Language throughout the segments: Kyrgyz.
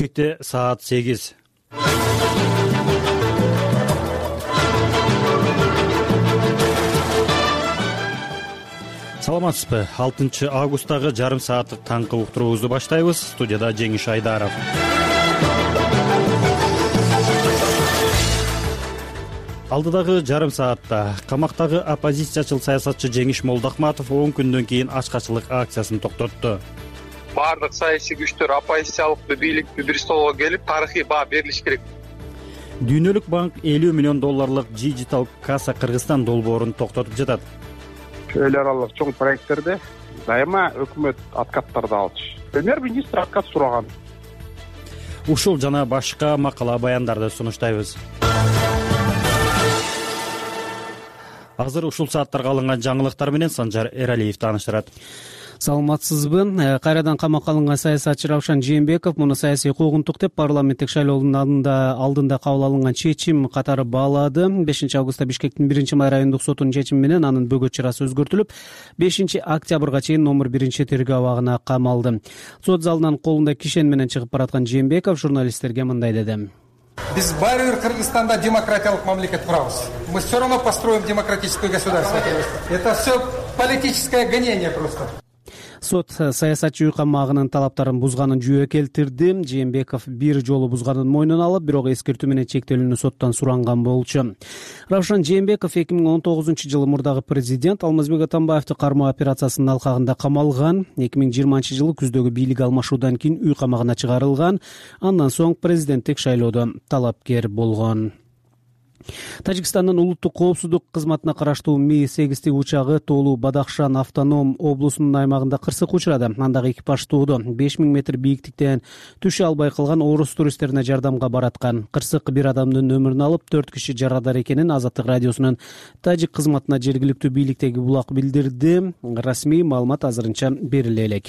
Бишкекте саат 8. Саламатсызбы? 6 августтагы жарым сааттык таңкы уктуруубузду баштайбыз. Студияда Жеңиш Айдаров. Алдыдагы жарым саатта камактагы оппозициячыл саясатчы Жеңиш Молдохматов 10 күндөн кийин ачкачылык акциясын токтотту. Баардык саясий күчтөр оппозициялык бийликти бир столго келип, тарыхый баа берилиш керек. Дүйнөлүк банк $50 миллион Digital Kassa Кыргызстан долбоорун токтотуп жатат. Эл аралык чоң проекттерде дайыма өкмөт откаттарды алчу. Премьер-министр откат сураган. Ушул жана башка макала баяндарды сунуштайбыз. Азыр ушул сааттарга алынган жаңылыктар менен Санжар Эралиев тааныштырат. Саламатсызбы? Кайрадан камакка алынган саясатчы Равшан Жээнбеков муну саясий куугунтук деп парламенттик шайлоонун алдында кабыл алынган чечим катары баалады. 5 августта Бишкектин 1-май райондук сотунун чечими менен анын бөгөт чарасы өзгөртүлүп, 5 октябрга чейин номер 1-тергөө абагына камалды. Сот залынан колунда кишен менен чыгып бараткан Жээнбеков журналисттерге мындай деди. Биз баары бир Кыргызстанда демократиялык мамлекет курабыз. Мы все равно построим демократическое государство. Это все политическое гонение просто. Сот саясатчы үй камагынын талаптарын бузганын жүйө келтирди. Жээнбеков бир жолу бузганын мойнуна алып, бирок эскертүү менен чектелүүнү соттон суранган болчу. Равшан Жээнбеков 2019-жылы мурдагы президент Алмазбек Атамбаевди кармоо операциясынын алкагында камалган. 2020-жылы күздөгү бийлик алмашуудан кийин үй камагына чыгарылган. Андан соң президенттик шайлоодо талапкер болгон. Тажикстандын улуттук коопсуздук кызматына караштуу Ми-8 учагы Тоолу Бадахшан автоном облусунун аймагында кырсык учурады. Андагы экипаж тоодо 5000 метр бийиктиктен түшө албай калган орус туристтерине жардамга бараткан. Кырсык бир адамдын өмүрүн алып, 4 киши жарадар экенин Азаттык радиосунун тажик кызматына жергиликтүү бийликтеги булак билдирди. Расмий маалымат азырынча бериле элек.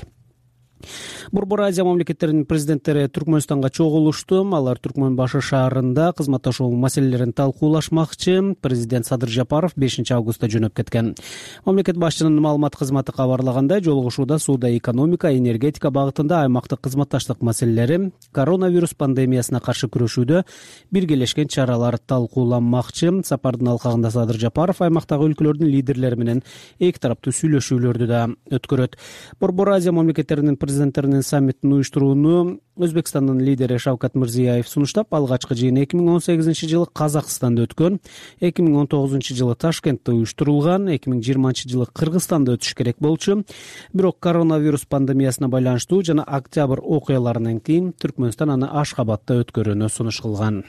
Борбор Азия мамлекеттеринин президенттери Түркмөнстанга чогулушту. Алар Түркмөн башы шаарында кызматташуу маселелерин талкуулашмакчы. Президент Садыр Жапаров 5 августта жөнөп кеткен. Мамлекет башчынын маалымат кызматы кабарлагандай, жолугушууда сууда экономика, энергетика багытында аймактык кызматташтык маселелери, коронавирус пандемиясына каршы күрөшүүдө биргелешкен чаралар талкууланмакчы. Сапардын алкагында Садыр Жапаров аймактагы өлкөлөрдүн лидерлери менен эки тараптуу сүйлөшүүлөрдү да өткөрөт. Борбор Азия мамлекеттеринин президенттеринин саммитин уюштурууну Өзбекстандын лидери Шавкат Мирзиёев сунуштап, алгачкы жыйын 2018-жылы Казакстанда өткөн, 2019-жылы Ташкентте уюштурулган, 2020-жылы Кыргызстанда өтүш керек болчу. Бирок коронавирус пандемиясына байланыштуу жана октябрь окуяларынан кийин Түркмөнстан аны Ашхабадда өткөрүүнү сунуш кылган.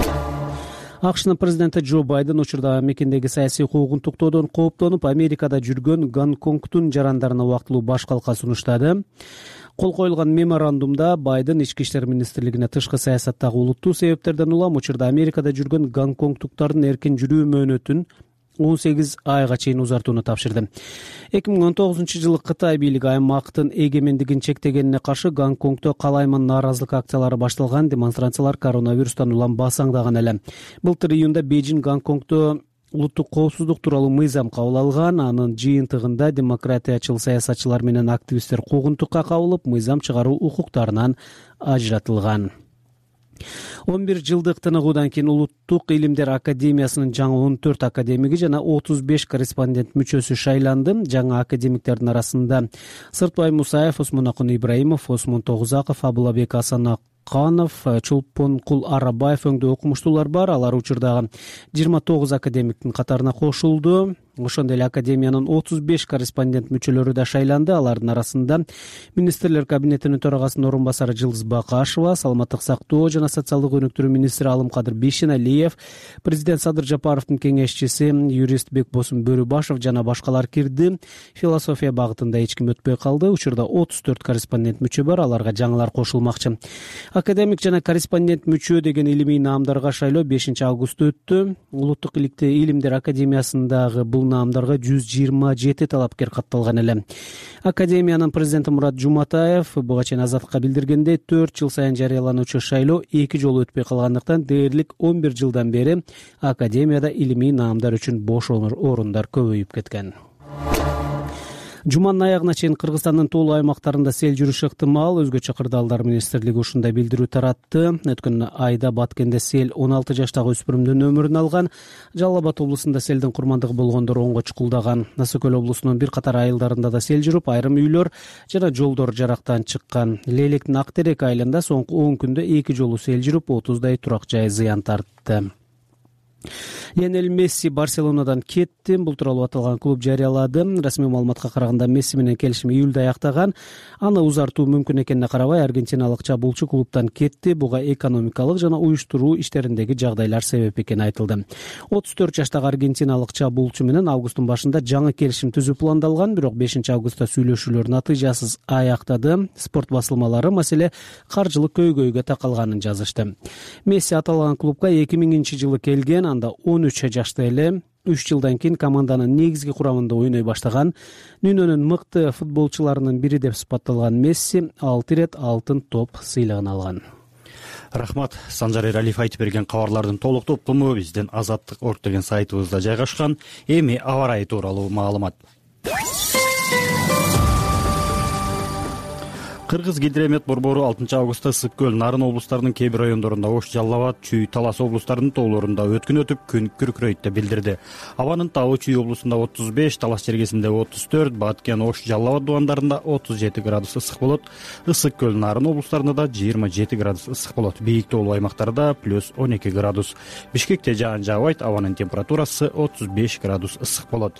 АКШнын президенти Джо Байден учурда мекендеги саясий куугунтуктоодон кооптонуп, Америкада жүргөн Гонконгтун жарандарына убактылуу баш калка сунуштады. Кол коюлган меморандумда Байден ички иштер министрлигине тышкы саясаттагы улуттуу себептерден улам учурда Америкада жүргөн гонконгтуктардын эркин жүрүү мөөнөтүн 18 айга чейин узартууну тапшырды. 2019-жылы Кытай бийлиги аймактын эгемендигин чектегенине каршы Гонконгдо калайман нааразылык акциялары башталган. Демонстрациялар коронавирустан улам басаңдаган эле. Былтыр июнда Бейжин Гонконгдо улуттук коопсуздук тууралуу мыйзам кабыл алган. Анын жыйынтыгында демократиячыл саясатчылар менен активисттер куугунтукка кабылып, мыйзам чыгаруу укуктарынан ажыратылган. 11 жылдык тыныгуудан кийин Улуттук илимдер академиясынын жаңы 14 академиги жана 35 корреспондент мүчөсү шайланды. Жаңы академиктердин арасында Сыртбай Мусаев, Осмонакун Ибраимов, Осмон Тогузаков, Абылабек Асанаканов, Чулпонкул Арабаев өңдүү окумуштуулар бар. Алар учурдагы 29 академиктин катарына кошулду. Ошондой эле академиянын 35 корреспондент мүчөлөрү да шайланды. Алардын арасында министрлер кабинетинин төрагасынын орун басары Жылдыз Бакашева, саламаттык сактоо жана социалдык өнүктүрүү министри Алымкадыр Бейшеналиев, президент Садыр Жапаровдун кеңешчиси юрист Бекбосун Бөрүбашев жана башкалар кирди. Философия багытында эч ким өтпөй калды. Учурда 34 корреспондент мүчө бар, аларга жаңылар кошулмакчы. Академик жана корреспондент мүчө деген илимий наамдарга шайлоо 5 августта өттү. Улуттук илимдер академиясындагы бул наамдарга 127 талапкер катталган эле. Академиянын президенти Мурат Жуматаев буга чейин Азаттыкка билдиргендей, 4 жыл сайын жарыялануучу шайлоо 2 жолу өтпөй калгандыктан дээрлик 11 жылдан бери академияда илимий наамдар үчүн бош орундар көбөйүп кеткен. Жуманын аягына чейин Кыргызстандын тоолуу аймактарында сел жүрүшү ыктымал. Өзгөчө Кырдаалдар министрлиги ушундай билдирүү таратты. Өткөн айда Баткенде сел 16 жаштагы өспүрүмдүн өмүрүн алган. Жалал Абад облусунда селдин курмандыгы болгондор оңго чукулдаган. Насыр Көл облусунун бир катар айылдарында да сел жүрүп, айрым үйлөр жана жолдор жарактан чыккан. Лейлектин Ак терек айылында соңку 10 күндө 2 жолу сел жүрүп, 30дай турак жай зыян тартты. Лионель Месси Барселонадан кетти. Бул тууралуу аталган клуб жарыялады. Расмий маалыматка караганда Месси менен келишим июлда аяктаган. Аны узартуу мүмкүн экенине карабай, аргентиналык чабуулчу клубтан кетти. Буга экономикалык жана уюштуруу иштериндеги жагдайлар себеп экени айтылды. 34 жаштагы аргентиналык чабуулчу менен августтун башында жаңы келишим түзүү пландалган, бирок 5-августта сүйлөшүүлөр натыйжасыз аяктады. Спорт басылмалары маселе каржылык көйгөйгө такалганын жазышты. Месси аталган клубга 2000-жылы келген, анда 13 жашта эле. 3 жылдан кийин команданын негизги курамында ойной баштаган. Дүйнөнүн мыкты футболчуларынын бири деп сыпатталган Месси 6 ирет алтын топ сыйлыгын алган. Рахмат. Санжар Эралиев айтып берген кабарлардын толук топкуму биздин Азаттык.org деген сайтыбызда жайгашкан. Эми аба ырайы тууралуу маалымат. Кыргыз гидромет борбору 6-августта Ысык Көл, Нарын облустарынын кээ бир райондорунда, Ош, Жалал Абад, Чүй, Талас облустарынын тоолорунда өткүн өтүп, күн күркүрөйт деп билдирди. Абанын табы Чүй облусунда 35, Талас жергесинде 34, Баткен, Ош, Жалал Абад дубандарында 37 градус ысык болот. Ысык Көл, Нарын облустарында да 27 градус ысык болот. Бийик тоолуу аймактарда плюс 12 градус. Бишкекте жаан жаабайт, абанын температурасы 35 градус ысык болот.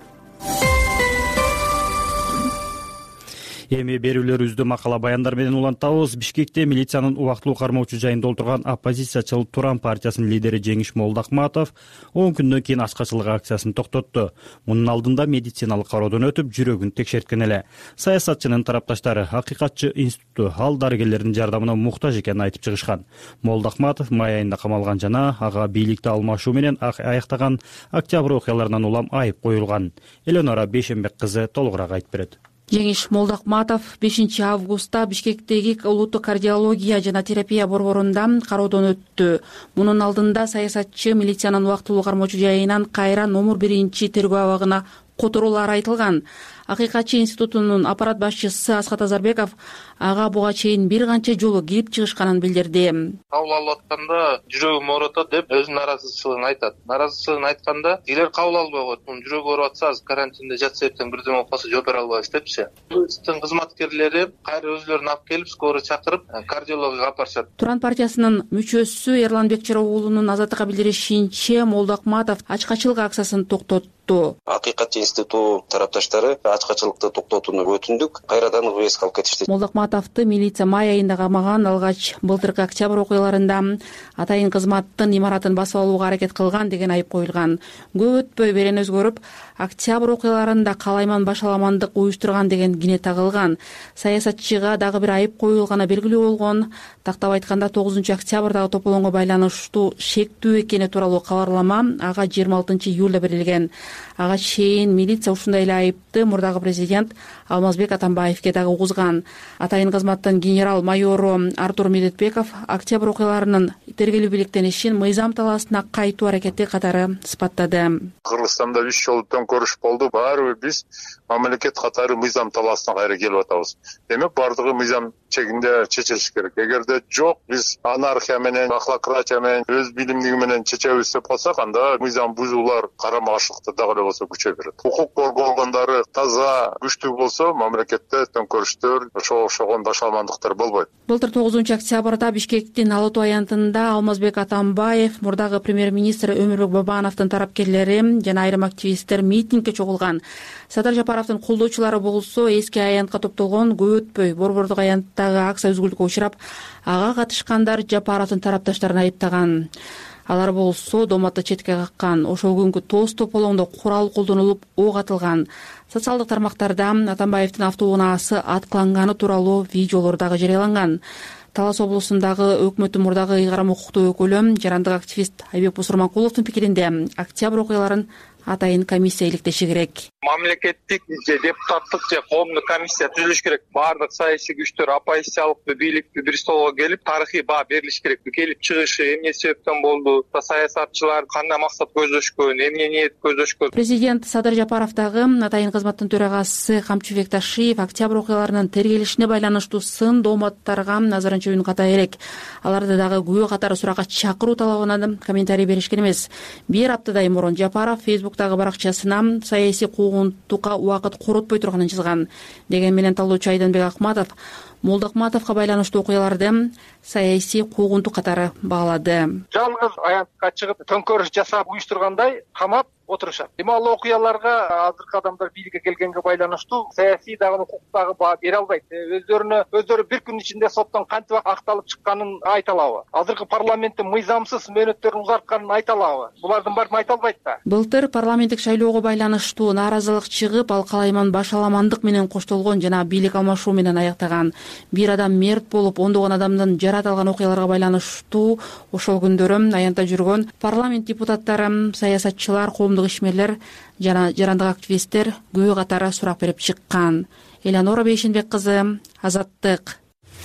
Эми берүүлөрүбүздү макала баяндар менен улантабыз. Бишкекте милициянын убактылуу кармоочу жайын долтурган оппозициячыл Туран партиясынын лидери Жеңиш Молдахматов 10 күндөн кийин ачкачылык акциясын токтотту. Мунун алдында медициналык кароодон өтүп, жүрөгүн текшерткен эле. Саясатчынын тарапташтары Акыйкатчы институту ал дарыгерлердин жардамына муктаж экенин айтып чыгышкан. Молдахматов май айында камалган жана ага бийликти алмашуу менен аяктаган октябрь окуяларынан улам айып коюлган. Эленора Бейшенбек кызы толугураак айтып берет. Жеңиш Молдахматов 5-августта Бишкектеги улуттук кардиология жана терапия борборунда кароодон өттү. Мунун алдында саясатчы милициянын убактылуу кармоочу жайынан кайра номер 1-тергөө абагына которуулар айтылган. Акыйкатчы институтунун аппарат башчысы Асхат Азарбеков ага буга чейин бир канча жолу кирип чыгышканын билдирди. Кабыл алып атканда жүрөгүм оорутат деп өзүнүн наразычылыгын айтат. Наразычылыгын айтканда силер кабыл албай коет. Мунун жүрөгү ооруп атса, карантинде жатса, эртең бирдеме болуп калса жооп бере албайбыз депчи. Биздин кызматкерлери кайра өзүлөрүн алып келип, скорый чакырып, кардиологияга алып барышат. Туран партиясынын мүчөсү Эрланбек Чарабуулунун Азаттыкка билдиришинче, Молдахматов ачкачылык акциясын токтотту. Акыйкатчы институту тарапташтары ачкачылыкты токтотууну өтүндүк. Кайрадан УВСК алып кетишти. Молдахматовду милиция май айында камаган. Алгач былтыркы октябрь окуяларында атайын кызматтын имаратын басып алууга аракет кылган деген айып коюлган. Көп өтпөй берен өзгөрүп, октябрь окуяларында калайман башаламандык уюштурган деген кине тагылган. Саясатчыга дагы бир айып коюлганы белгилүү болгон. Тактап айтканда 9-октябрдагы тополоңго байланыштуу шектүү экени тууралуу кабарлама ага 26-июлда берилген. Ага чейин милиция ушундай эле айыпты мурдагы президент Алмазбек Атамбаевге дагы угузган. Атайын кызматтын генерал майору Артур Медетбеков октябрь окуяларынын тергелүү бийликтенишин мыйзам талаасына кайтуу аракети катары сыпаттады. Кыргызстанда 3 жолу төңкөрүш болду. Баары биз мамлекет катары мыйзам талаасына кайра келип атабыз. Демек бардыгы мыйзам чегинде чечилиш керек. Эгерде жок, биз анархия менен, баклакратия менен, өз билимдиги менен чечебиз деп калсак, анда мыйзам бузуулар карама каршылыкта дагы эле болсо күчөй берет. Укук коргоо органдары таза, күчтүү болсо, мамлекетте төңкөрүштөр, ошого окшогон башаламандыктар болбойт. Былтыр 9-октябрда Бишкектин Алатуу аянтында Алмазбек Атамбаев, мурдагы премьер-министр Өмүрбек Бабановдун тарапкерлери жана айрым активисттер митингге чогулган. Садыр Жапаровдун колдоочулары болсо эски аянтка топтолгон. Көп өтпөй борбордук аянттагы акция үзгүлтүккө учурап, ага катышкандар Жапаровдун тарапташтарын айыптаган. Алар болсо доматты четке каккан. Ошол күнгү тоз тополоңдо курал колдонулуп ок атылган. Социалдык тармактарда Атамбаевдин автоунаасы аткыланганы тууралуу видеолор дагы жарыяланган. Талас облусундагы өкмөттүн мурдагы ыйгарым укуктуу өкүлү, жарандык активист Айбек Бусурманкуловдун пикиринде, октябрь окуяларын атайын комиссия иликтеши керек. Мамлекеттик же депутаттык же коомдук комиссия түзүлүш керек. Баардык саясий күчтөр оппозициялыкпы, бийликпи бир столго келип, тарыхый баа берилиш керек. Келип чыгышы эмне себептен болду, саясатчылар кандай максат көздөшкөн, эмне ниет көздөшкөн. Президент Садыр Жапаров дагы атайын кызматтын төрагасы Камчы Бекташиев октябрь окуяларынын тергелишине байланыштуу сын дооматтарга назарын чөбүн ката элек. Аларды дагы күбө катары суракка чакыруу талабына комментарий беришкен эмес. Бир аптадай мурун Жапаров Фейсбуктагы баракчасына саясий куугунтукка убакыт коротпой турганын жазган. Деген менен талоочу Айданбек Акматов Молдокматовго байланыштуу окуяларды саясий куугунтук катары баалады. Жалгыз аянтка чыгып төңкөрүш жасап уюштургандай камап отурушат. Эми ал окуяларга азыркы адамдар бийликке келгенге байланыштуу саясий дагы укуктагы баа бере албайт. Өздөрү бир күн ичинде соттон кантип акталып чыкканын айта алабы? Азыркы парламенттин мыйзамсыз мөөнөттөрүн узартканын айта алабы? Булардын баарын айта албайт да. Былтыр парламенттик шайлоого байланыштуу нааразылык чыгып, ал калайман башаламандык менен коштолгон жана бийлик алмашуу менен аяктаган. Бир адам мерт болуп, ондогон адамдын жарат алган окуяларга байланыштуу ошол күндөрү аянтта жүргөн парламент депутаттары, саясатчылар, коомдук ишмерлер жана жарандык активисттер күбө катары сурак берип чыккан. Элеонора Бейшенбек кызы, Азаттык.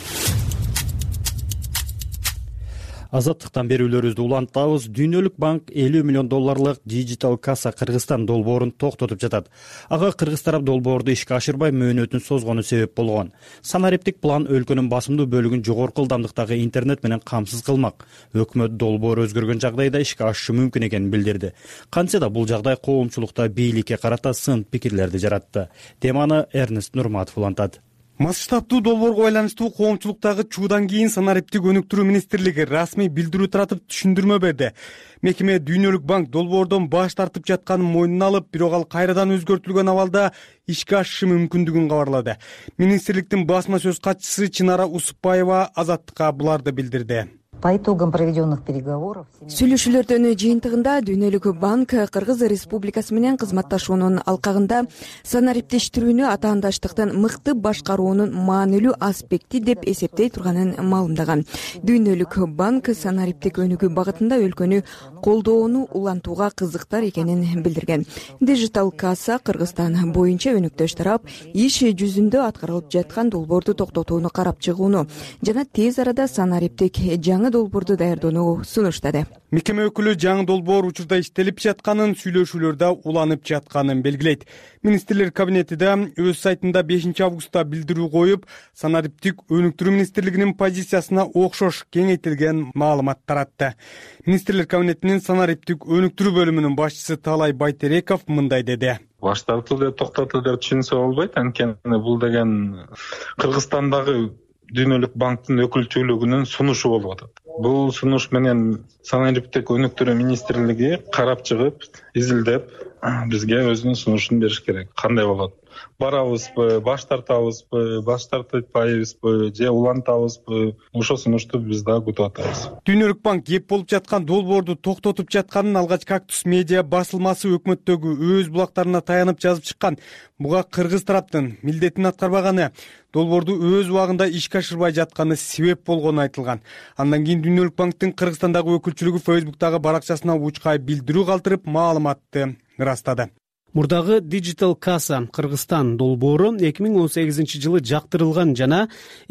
Азаттыктан берүүлөрүбүздү улантабыз. Дүйнөлүк банк $50 миллион Digital Kassa Кыргызстан долбоорун токтотуп жатат. Ага кыргыз тарап долбоорду ишке ашырбай мөөнөтүн созгону себеп болгон. Санариптик план өлкөнүн басымдуу бөлүгүн жогорку ылдамдыктагы интернет менен камсыз кылмак. Өкмөт долбоор өзгөргөн жагдайда ишке ашышы мүмкүн экенин билдирди. Кантсе да бул жагдай коомчулукта бийликке карата сын пикирлерди жаратты. Теманы Эрнест Нурматов улантат. Масштабдуу долбоорго байланыштуу коомчулуктагы чуудан кийин Санариптик өнүктүрүү министрлиги расмий билдирүү таратып түшүндүрмө берди. Мекеме Дүйнөлүк банк долбоордон баш тартып жатканын мойнуна алып, бирок ал кайрадан өзгөртүлгөн абалда ишке ашышы мүмкүндүгүн кабарлады. Министрликтин басма сөз катчысы Чынара Усупбаева Азаттыкка буларды билдирди. По итогам проведенных переговоров сүйлөшүүлөрдүн жыйынтыгында Дүйнөлүк банк Кыргыз Республикасы менен кызматташуунун алкагында санариптештирүүнү атаандаштыктын мыкты башкаруунун маанилүү аспекти деп эсептей турганын маалымдаган. Дүйнөлүк банк санариптик өнүгүү багытында өлкөнү колдоону улантууга кызыктар экенин билдирген. Digital Kassa Кыргызстан боюнча өнөктөш тарап иш жүзүндө аткарылып жаткан долбоорду токтотууну карап чыгууну жана тез арада санариптик жаңы долбоорду даярдоону сунуштады. Мекеме өкүлү жаңы долбоор учурда иштелип жатканын, сүйлөшүүлөрдө уланып жатканын белгилейт. Министрлер кабинети да өз сайтында 5 августта билдирүү коюп, Санариптик өнүктүрүү министрлигинин позициясына окшош кеңейтилген маалымат таратты. Министрлер кабинетинин Санариптик өнүктүрүү бөлүмүнүн башчысы Таалай Байтереков мындай деди. Баш тартуу деп токтотуу деп түшүнсө болбойт, анткени бул деген Кыргызстандагы Дүйнөлүк банктын өкүлчүлүгүнүн сунушу болуп атат. Бул сунуш менен Санариптик өнүктүрүү министрлиги карап чыгып, изилдеп, бизге өзүнүн сунушун бериш керек. Кандай болот? Барабызбы, баш тартабызбы, баш тартпайбызбы, же улантабызбы? Ошол сунушту биз да күтүп атабыз. Дүйнөлүк банк кеп болуп жаткан долбоорду токтотуп жатканын алгач Кактус медиа басылмасы өкмөттөгү өз булактарына таянып жазып чыккан. Буга кыргыз тараптын милдетин аткарбаганы, долбоорду өз убагында ишке ашырбай жатканы себеп болгону айтылган. Андан кийин Дүйнөлүк банктын Кыргызстандагы өкүлчүлүгү Фейсбуктагы баракчасына учкай билдирүү калтырып, маалыматты ырастады. Мурдагы Digital Kassa Кыргызстан долбоору 2018 жылы жактырылган жана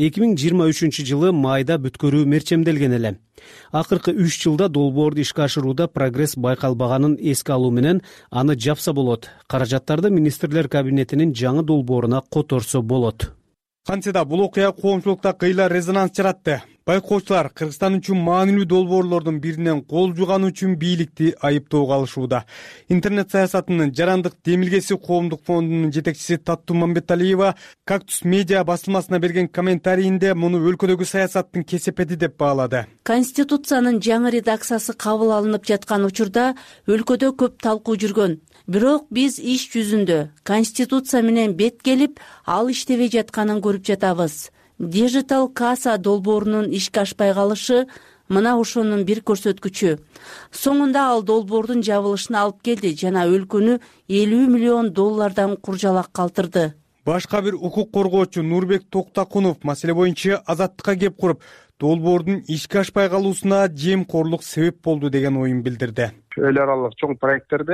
2023 жылы майда бүткөрүү мерчемделген эле. Акыркы 3 жылда долбоорду ишке ашырууда прогресс байкалбаганын эске алуу менен аны жапса болот. Каражаттарды министрлер кабинетинин жаңы долбооруна которсо болот. Кантсе да бул окуя коомчулукта кыйла резонанс жаратты. Байкоочулар Кыргызстан үчүн маанилүү долбоорлордун биринен кол жуганы үчүн бийликти айыптоого алышууда. Интернет саясатынын жарандык демилгеси коомдук фондунун жетекчиси Таттуу Мамбеталиева Кактус медиа басылмасына берген комментарийинде муну өлкөдөгү саясаттын кесепети деп баалады. Конституциянын жаңы редакциясы кабыл алынып жаткан учурда өлкөдө көп талкуу жүргөн. Бирок биз иш жүзүндө Конституция менен бет келип, ал иштебей жатканын көрүп жатабыз. Digital Kassa долбоорунун ишке ашпай калышы мына ошонун бир көрсөткүчү. Соңунда ал долбоордун жабылышына алып келди жана өлкөнү $50 миллион куржалак калтырды. Башка бир укук коргоочу Нурбек Токтакунов маселе боюнча Азаттыкка кеп куруп, долбоордун ишке ашпай калуусуна жемкорлук себеп болду деген оюн билдирди. Эл аралык чоң проекттерде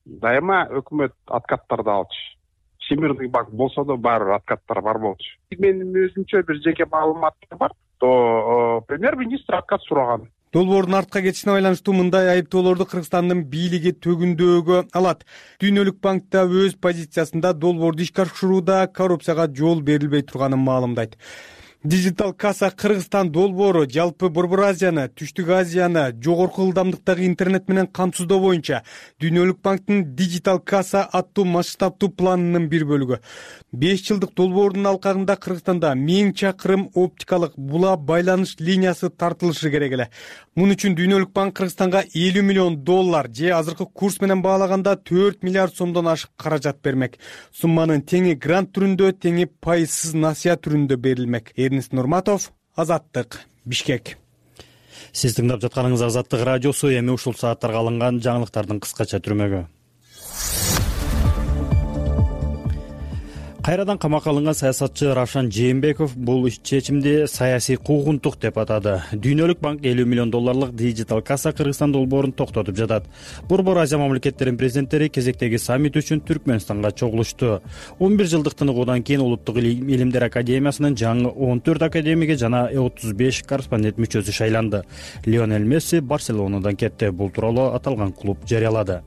дайыма өкмөт откаттарды алчу. Всемирный банк болсо да баары бир откаттар бар болчу. Менин өзүмчө бир жеке маалыматтар бар. То премьер-министр откат сураган. Долбоордун артка кетишине байланыштуу мындай айыптоолорду Кыргызстандын бийлиги төгүндөөгө алат. Дүйнөлүк банк да өз позициясында долбоорду ишке ашырууда коррупцияга жол берилбей турганын маалымдайт. Дижитал касса Кыргызстан долбоору жалпы Борбор Азияны, Түштүк Азияны жогорку ылдамдыктагы интернет менен камсыздоо боюнча Дүйнөлүк банктын Дижитал касса аттуу масштабтуу планынын бир бөлүгү. 5 жылдык долбоордун алкагында Кыргызстанда 1000 чакырым оптикалык була байланыш линиясы тартылышы керек эле. Мун үчүн Дүйнөлүк банк Кыргызстанга $50 миллион же азыркы курс менен баалаганда 4 миллиард сомдон ашык каражат бермек. Сумманын теңи грант түрүндө, теңи пайызсыз насыя түрүндө берилмек. Эрнис Нурматов, Азаттык, Бишкек. Сиз тыңдап жатканыңыз Азаттык радиосу. Эми ушул сааттарга алынган жаңылыктардын кыскача түрмөгү. Кайрадан камакка алынган саясатчы Равшан Жээнбеков бул чечимди саясий куугунтук деп атады. Дүйнөлүк банк $50 миллион Дижитал касса Кыргызстан долбоорун токтотуп жатат. Борбор Азия мамлекеттеринин президенттери кезектеги саммит үчүн Түркмөнстанга чогулушту. 11 жылдык тыныгуудан кийин Улуттук илимдер академиясынын жаңы 14 академиги жана 35 корреспондент мүчөсү шайланды. Лионель Месси Барселонадан кетти. Бул тууралуу аталган клуб жарыялады.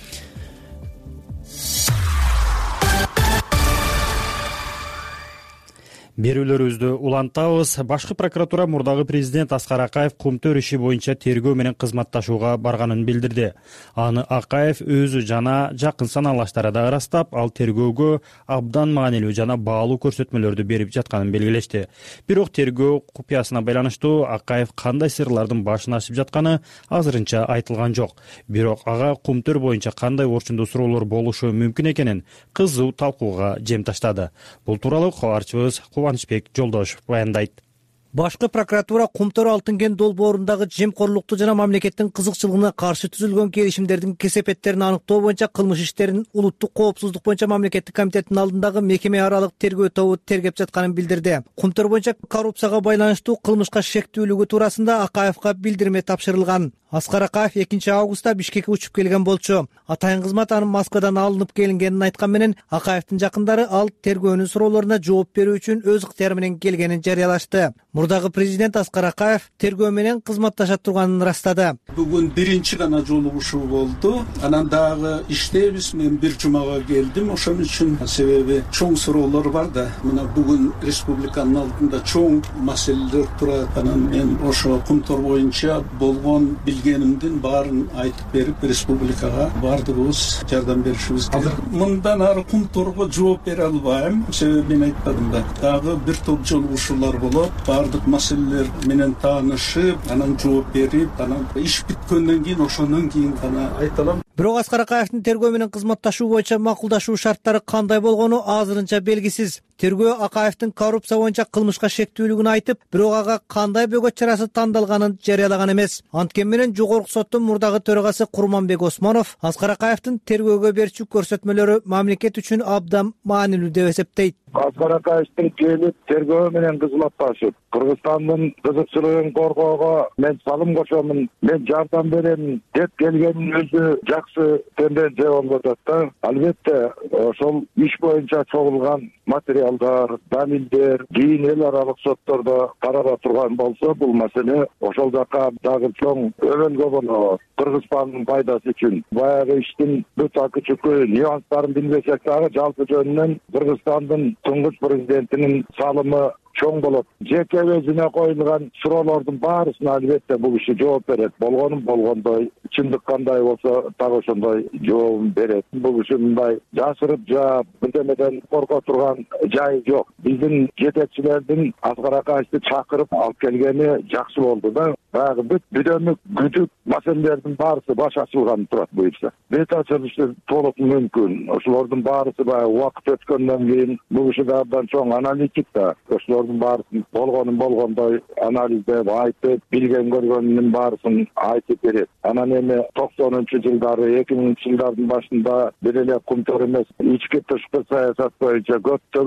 Берүүлөрүбүздү улантабыз. Башкы прокуратура мурдагы президент Аскар Акаев Кумтөр иши боюнча тергөө менен кызматташууга барганын билдирди. Аны Акаев өзү жана жакын санаалаштары да ырастап, ал тергөөгө абдан маанилүү жана баалуу көрсөтмөлөрдү берип жатканын белгилешти. Бирок тергөө купуясына байланыштуу Акаев кандай сырлардын башын ачып жатканы азырынча айтылган жок. Бирок ага Кумтөр боюнча кандай орчундуу суроолор болушу мүмкүн экенин кызуу талкууга жем таштады. Бул тууралуу кабарчыбыз Кубанычбек Жолдошев баяндайт. Башкы прокуратура Кумтөр алтын кен долбоорундагы жемкорлукту жана мамлекеттин кызыкчылыгына каршы түзүлгөн келишимдердин кесепеттерин аныктоо боюнча кылмыш иштерин улуттук коопсуздук боюнча мамлекеттик комитеттин алдындагы мекеме аралык тергөө тобу тергеп жатканын билдирди. Кумтөр боюнча коррупцияга байланыштуу кылмышка шектүүлүгү туурасында Акаевга билдирме тапшырылган. Аскар Акаев 2-августта Бишкекке учуп келген болчу. Атайын кызмат анын Москвадан алынып келингенин айткан менен Акаевдин жакындары ал тергөөнүн суроолоруна жооп берүү үчүн өз ыктыяры менен келгенин жарыялашты. Мурдагы президент Аскар Акаев тергөө менен кызматташа турганын ырастады. Бүгүн биринчи гана жолугушуу болду. Анан дагы иштейбиз. Мен бир жумага келдим. Ошон үчүн себеби чоң суроолор бар да. Мына бүгүн республиканын алдында чоң маселелер турат. Анан мен ошо Кумтөр боюнча болгон билгенимдин баарын айтып берип, республикага бардыгыбыз жардам беришибиз керек. Мындан ары Кумтөргө жооп бере албайм. Себеби мен айтпадым да. Дагы бир топ жолугушуулар болот. Бардык маселелер менен таанышып, анан жооп берип, анан иш бүткөндөн кийин ошондон кийин гана айта алам. Бирок Аскар Акаевдин тергөө менен кызматташуу боюнча макулдашуу шарттары кандай болгону азырынча белгисиз. Тергөө Акаевдин коррупция боюнча кылмышка шектүүлүгүн айтып, бирок ага кандай бөгөт чарасы тандалганын жарыялаган эмес. Анткени менен жогорку соттун мурдагы төрагасы Курманбек Осмонов Аскар Акаевдин тергөөгө берчү көрсөтмөлөрү мамлекет үчүн абдан маанилүү деп эсептейт. Аскар Акаевдин келип тергөө менен кызматташып, Кыргызстандын кызыкчылыгын коргоого мен салым кошомун, мен жардам берем деп келгенин өзү жакшы тенденция болуп атат да. Албетте ошол иш боюнча чогулган материалдар, далилдер кийин эл аралык соттордо карала турган болсо, бул маселе ошол жака дагы чоң өбөлгө болот. Кыргызстандын пайдасы үчүн баягы иштин бүт акы-чүкү нюанстарын билбесек дагы жалпы жөнүнөн Кыргызстандын туңгуч президентинин салымы чоң болот. Жеке өзүнө коюлган суроолордун баарысына албетте бул киши жооп берет. Болгонун болгондой, чындык кандай болсо так ошондой жообун берет. Бул киши мындай жашырып жаап, бирдемеден корко турган жайы жок. Биздин жетекчилердин Аскар Акаевди чакырып алып келгени жакшы болду да. Баягы бүт бүдөмүк күдүк маселелердин баарысы баш ачылган турат буюрса. Бет ачылышы толук мүмкүн. Ошолордун баарысы баягы убакыт өткөндөн кийин бул киши да абдан чоң аналитик да. Ошолордун баарысын болгонун болгондой анализдеп, айтып, билген көргөнүнүн баарысын айтып берет. Анан эми 90-жылдары, 2000-жылдардын башында бир эле Кумтөр эмес, ички тышкы саясат боюнча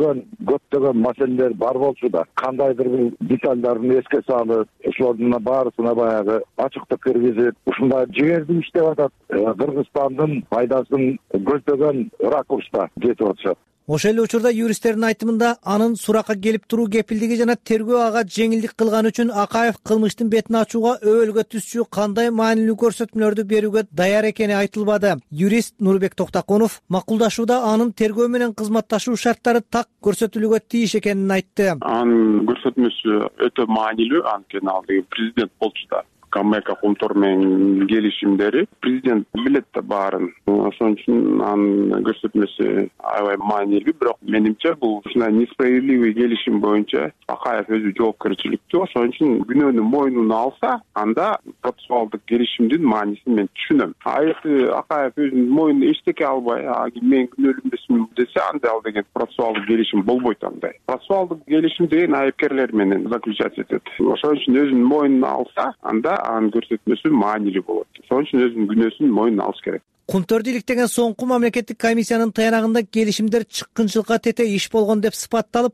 көптөгөн маселелер бар болчу да. Кандайдыр бир детальдарын эске салып, ошолордун баарысы арасына баягы ачыктык киргизип ушундай жигерди иштеп атат. Кыргызстандын пайдасын көздөгөн ракурста жетип атышат. Ошол эле учурда юристтердин айтымында анын суракка келип туруу кепилдиги жана тергөө ага жеңилдик кылган үчүн Акаев кылмыштын бетин ачууга өбөлгө түзчү кандай маанилүү көрсөтмөлөрдү берүүгө даяр экени айтылбады. Юрист Нурбек Токтакунов макулдашууда анын тергөө менен кызматташуу шарттары так көрсөтүлүүгө тийиш экенин айтты. Анын көрсөтмөсү өтө маанилүү, анткени ал деген президент болчу да. Камека Кумтор менен келишимдери президент билет да баарын. Ошон үчүн анын көрсөтмөсү аябай маанилүү, бирок менимче бул ушундай несправедливый келишим боюнча Акаев өзү жоопкерчиликтүү. Ошон үчүн күнөөнү мойнуна алса, анда процессуалдык келишимдин маанисин мен түшүнөм. Акаев өзүнүн мойнуна эчтеке албай, мен күнөөлүү эмесмин десе, анда ал деген процессуалдык келишим болбойт андай. Процессуалдык келишим деген айыпкерлер менен заключать этет. Ошон үчүн өзүнүн мойнуна алса, анда анын көрсөтмөсү маанилүү болот. Ошон үчүн өзүнүн күнөөсүн мойнуна алыш керек. Кумтөрдү иликтеген соңку мамлекеттик комиссиянын таянагында келишимдер чыккынчылыкка тете иш болгон деп сыпатталып,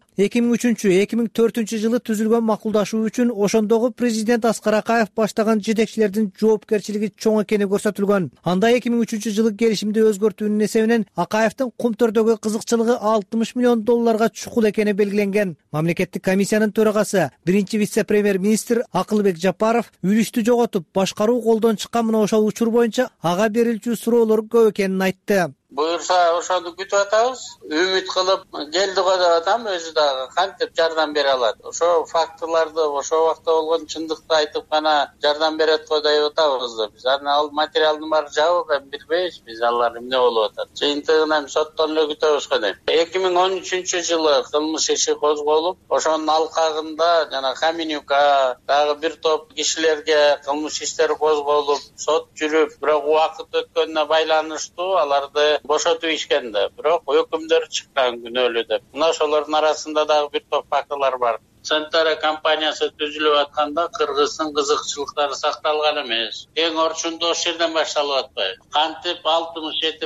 2003-2004 жылы түзүлгөн макулдашуу үчүн ошондогу президент Аскар Акаев баштаган жетекчилердин жоопкерчилиги чоң экени көрсөтүлгөн. Анда 2003 жылы келишимди өзгөртүүнүн эсебинен Акаевдин Кумтөрдөгү кызыкчылыгы $60 миллион чукул экени белгиленген. Мамлекеттик комиссиянын төрагасы, биринчи вице-премьер-министр Акылбек Жапаров үлүштү жоготуп, башкаруу колдон чыккан мына ошол учур боюнча ага берилчү суроолор көп экенин айтты. Буюрса ошону күтүп атабыз, үмүт кылып келди го деп атам, өзү дагы кантип жардам бере алат. Ошо фактыларды ошол убакта болгон чындыкты айтып гана жардам берет го деп атабыз да. Биз ал материалдын баары жабык, билбейбиз биз алар эмне болуп атат. Жыйынтыгын эми соттон эле күтөбүз го дейм. 2013 жылы кылмыш иши козголуп, ошонун алкагында жана Каменюка дагы бир топ кишилерге кылмыш иштери козголуп, сот жүрүп, бирок убакыт өткөнүнө байланыштуу аларды бошотуп ишкен да, бирок өкүмдөр чыккан күнөөлүү деп. Мына ошолордун арасында дагы бир топ фактылар бар. Центара компаниясы түзүлүп атканда кыргыздын кызыкчылыктары сакталган эмес. Эң орчундуу ошол жерден башталып атпайбы? Кантип 67%,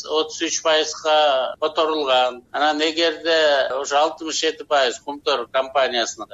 33%га которулган. Анан эгерде ошо 67% Кумтөр компаниясынын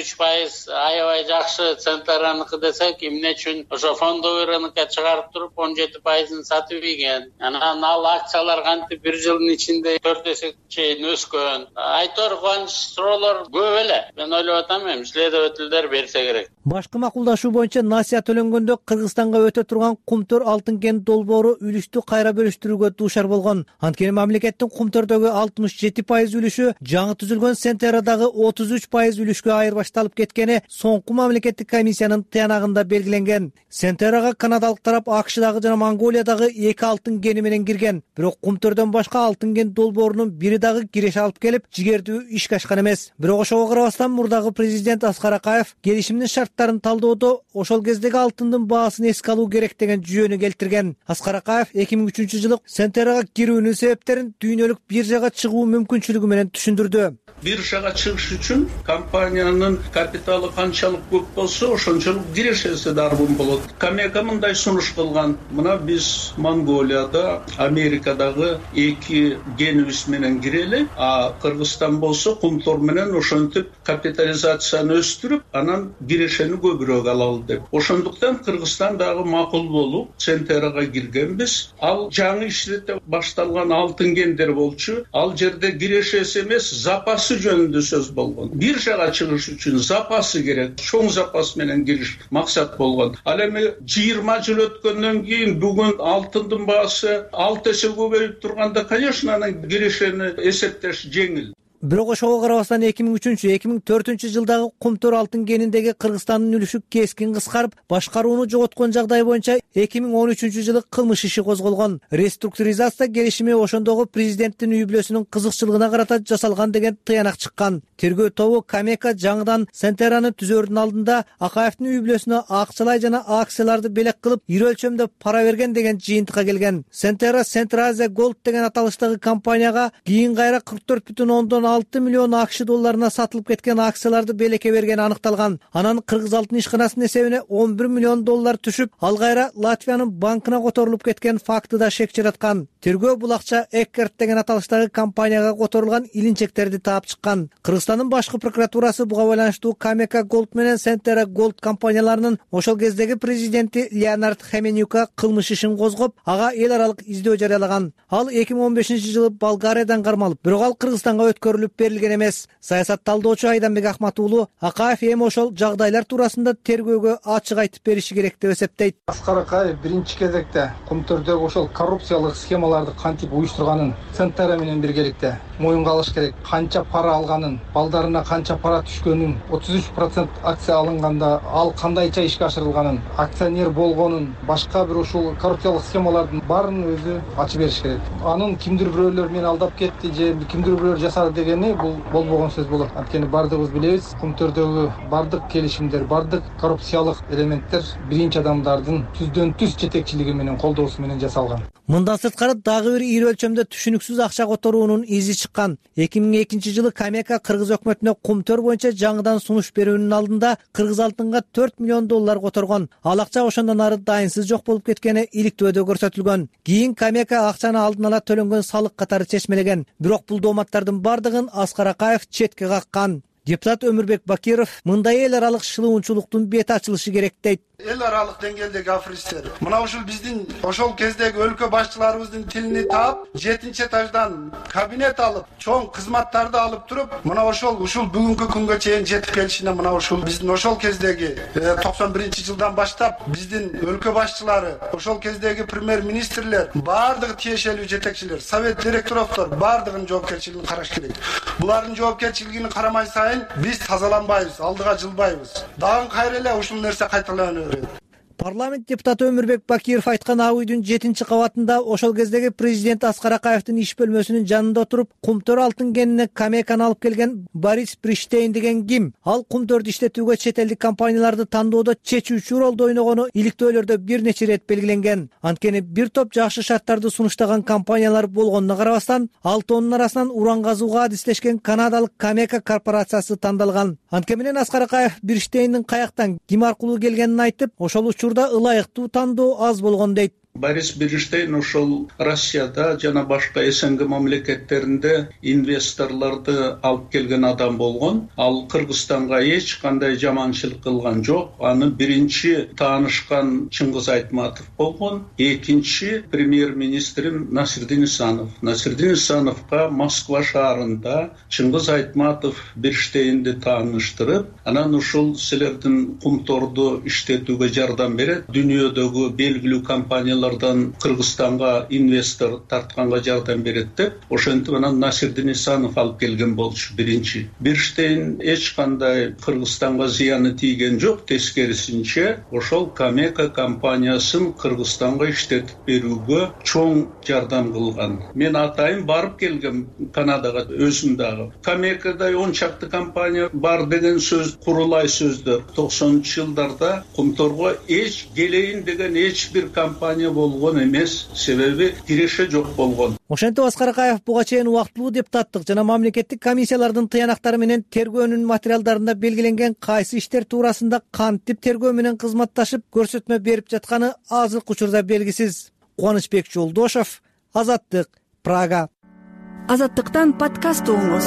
33% аябай жакшы Центараныкы десек, эмне үчүн ошо фондовыйрыныкка чыгарып туруп 17%-ын сатып ийген. Анан ал акциялар кантип бир жылдын ичинде 4 эсе чейин өскөн. Айтор кубанч суроолор көп эле. Мен ойлоп атам, эми следовательдер берсе керек. Башкы макулдашуу боюнча насыя төлөнгөндө Кыргызстанга өтө турган Кумтөр алтын кен долбоору үлүштү кайра бөлүштүрүүгө дуушар болгон. Анткени мамлекеттин Кумтөрдөгү 67% үлүшү жаңы түзүлгөн Сентерадагы 33% үлүшкө айырбашталып кеткени соңку мамлекеттик комиссиянын таянагында белгиленген. Сентерага канадалык тарап АКШдагы жана Монголиядагы 2 алтын кени менен кирген. Бирок Кумтөрдөн башка алтын кен долбоорунун бири дагы киреше алып келип, жигердүү ишке ашкан эмес. Бирок ошого карабастан мурдагы президент Аскар Акаев келишимдин шарттарын талдоодо ошол кездеги алтындын баасын эске алуу керек деген жүйөнү келтирген. Аскар Акаев 2003 жылы Сентерага кирүүнүн себептерин дүйнөлүк биржага чыгуу мүмкүнчүлүгү менен түшүндүрдү. Биржага чыгыш үчүн компаниянын капиталы канчалык көп болсо, ошончолук кирешеси дарбын болот. Камека мындай сунуш кылган. Мына биз Монголияда, Америкадагы 2 генибиз менен кирели, а Кыргызстан болсо Кумтор менен ошентип капитализацияны өстүрүп, анан кирешени көбүрөөк алалы деп. Ошондуктан Кыргызстан дагы макул болуп, Центерага киргенбиз. Ал жаңы иштете башталган алтын кендер болчу. Ал жерде кирешеси эмес, запасы жөнүндө сөз болгон. Биржага чыгыш үчүн запасы керек. Чоң запас менен кириш максат болгон. Ал эми 20 жыл өткөндөн кийин бүгүн алтындын баасы 6 эсе көбөйүп турганда, конечно, анын кирешени эсептеш жеңил. Бирок ошого карабастан 2003-2004 жылдагы Кумтөр алтын кениндеги Кыргызстандын үлүшү кескин кыскарып, башкарууну жоготкон жагдай боюнча 2013 жылы кылмыш иши козголгон. Реструктуризация келишими ошондогу президенттин үй бүлөсүнүн кызыкчылыгына карата жасалган деген тыянак чыккан. Тергөө тобу Камека жаңыдан Сентераны түзөрдүн алдында Акаевдин үй бүлөсүнө акчалай жана акцияларды белек кылып, ири өлчөмдө пара берген деген жыйынтыкка келген. Сентера Центр Азия Голд деген аталыштагы компанияга кийин кайра 44,10 $6 миллион АКШ долларына сатылып кеткен акцияларды белекке бергени аныкталган. Анан Кыргыз алтын ишканасынын эсебине $11 миллион түшүп, ал кайра Латвиянын банкына которулуп кеткен факты да шек жараткан. Тергөө бул акча Эккерт деген аталыштагы компанияга которулган илинчектерди таап чыккан. Кыргызстандын башкы прокуратурасы буга байланыштуу Камека Голд менен Сентера Голд компанияларынын ошол кездеги президенти Леонард Хеменюка кылмыш ишин козгоп, ага эл аралык издөө жарыялаган. Ал 2015-жылы Болгариядан кармалып, бирок ал Кыргызстанга өткөрүлүп берилген эмес. Саясат талдоочу Айданбек Ахмат уулу Акаев эми ошол жагдайлар туурасында тергөөгө ачык айтып бериши керек деп эсептейт. Аскар Акаев биринчи кезекте Кумтөрдөгү ошол коррупциялык схемаларды кантип уюштурганын Центера менен биргеликте моюнга алыш керек. Канча пара алганын, балдарына канча пара түшкөнүн, 33% акция алынганда ал кандайча ишке ашырылганын, акционер болгонун, башка бир ушул коррупциялык схемалардын баарын өзү ачып бериш керек. Анын кимдир бирөөлөр мени алдап кетти же кимдир бирөөлөр жасады дегени бул болбогон сөз болот. Анткени бардыгыбыз билебиз, Кумтөрдөгү бардык келишимдер, бардык коррупциялык элементтер биринчи адамдардын түздөн түз жетекчилиги менен, колдоосу менен жасалган. Мындан сырткары дагы бир ийри өлчөмдө түшүнүксүз акча которуунун изи чыккан. 2002-жылы Камека Кыргыз өкмөтүнө Кумтөр боюнча жаңыдан сунуш берүүнүн алдында Кыргыз алтынга $4 миллион которгон. Ал акча ошондон ары дайынсыз жок болуп кеткени иликтөөдө көрсөтүлгөн. Кийин Камека акчаны алдын ала төлөнгөн салык катары чечмелеген. Бирок бул дооматтардын бардыгын Аскар Акаев четке каккан. Депутат Өмүрбек Бакиров мындай эл аралык шылуунчулуктун бети ачылышы керек дейт. Эл аралык деңгээлдеги аферисттер мына ушул биздин ошол кездеги өлкө башчыларыбыздын тилини таап, 7-этаждан кабинет алып, чоң кызматтарды алып туруп, мына ушул бүгүнкү күнгө чейин жетип келишине мына ушул биздин ошол кездеги 91-жылдан баштап биздин өлкө башчылары, ошол кездеги премьер-министрлер, бардыгы тиешелүү жетекчилер, совет директорлор бардыгынын жоопкерчилигин караш керек. Булардын жоопкерчилигин карамай сайын биз тазаланбайбыз, алдыга жылбайбыз. Дагы кайра эле ушул нерсе кайталанат. Парламент депутаты Өмүрбек Бакиров айткан ак үйдүн 7-кабатында ошол кездеги президент Аскар Акаевдин иш бөлмөсүнүн жанында отуруп, Кумтөр алтын кенине Камеканы алып келген Борис Бриштейн деген ким? Ал Кумтөрдү иштетүүгө чет элдик компанияларды тандоодо чечүүчү ролду ойногону иликтөөлөрдө бир нече ирет белгиленген. Анткени бир топ жакшы шарттарды сунуштаган компаниялар болгонуна карабастан, алтоонун арасынан уран казууга адистешкен канадалык Камека корпорациясы тандалган. Анткени менен Аскар Акаев Бриштейндин каяктан ким аркылуу келгенин айтып, ошол учурда ылайыктуу тандоо аз болгон дейт. Борис Бриштейн ошол Россияда жана башка СНГ мамлекеттеринде инвесторлорду алып келген адам болгон. Ал Кыргызстанга эч кандай жаманчылык кылган жок. Аны биринчи таанышкан Чыңгыз Айтматов болгон. Экинчи премьер-министрим Насирдин Исанов. Насирдин Исановго Москва шаарында Чыңгыз Айтматов Бриштейнди тааныштырып, анан ушул силердин Кумторду иштетүүгө жардам берет. Дүйнөдөгү белгилүү компаниялар Кыргызстанга инвестор тартканга жардам берет деп, ошентип анан Насирдин Исанов алып келген болчу биринчи. Бирштейн эч кандай Кыргызстанга зыяны тийген жок, тескерисинче ошол Камека компаниясын Кыргызстанга иштетип берүүгө чоң жардам кылган. Мен атайын барып келгем Канадага өзүм дагы. Камекада 10 чакты компания бар деген сөз курулай сөздөр. 90-жылдарда Кумторго эч келейин деген эч бир компания болгон эмес, себеби киреше жок болгон. Ошентип Аскар Акаев буга чейин убактылуу депутаттык жана мамлекеттик комиссиялардын тыянактары менен тергөөнүн материалдарында белгиленген кайсы иштер туурасында кантип тергөө менен кызматташып көрсөтмө берип жатканы азыркы учурда белгисиз. Кубанычбек Жолдошов, Азаттык, Прага. Азаттыктан подкаст угуңуз.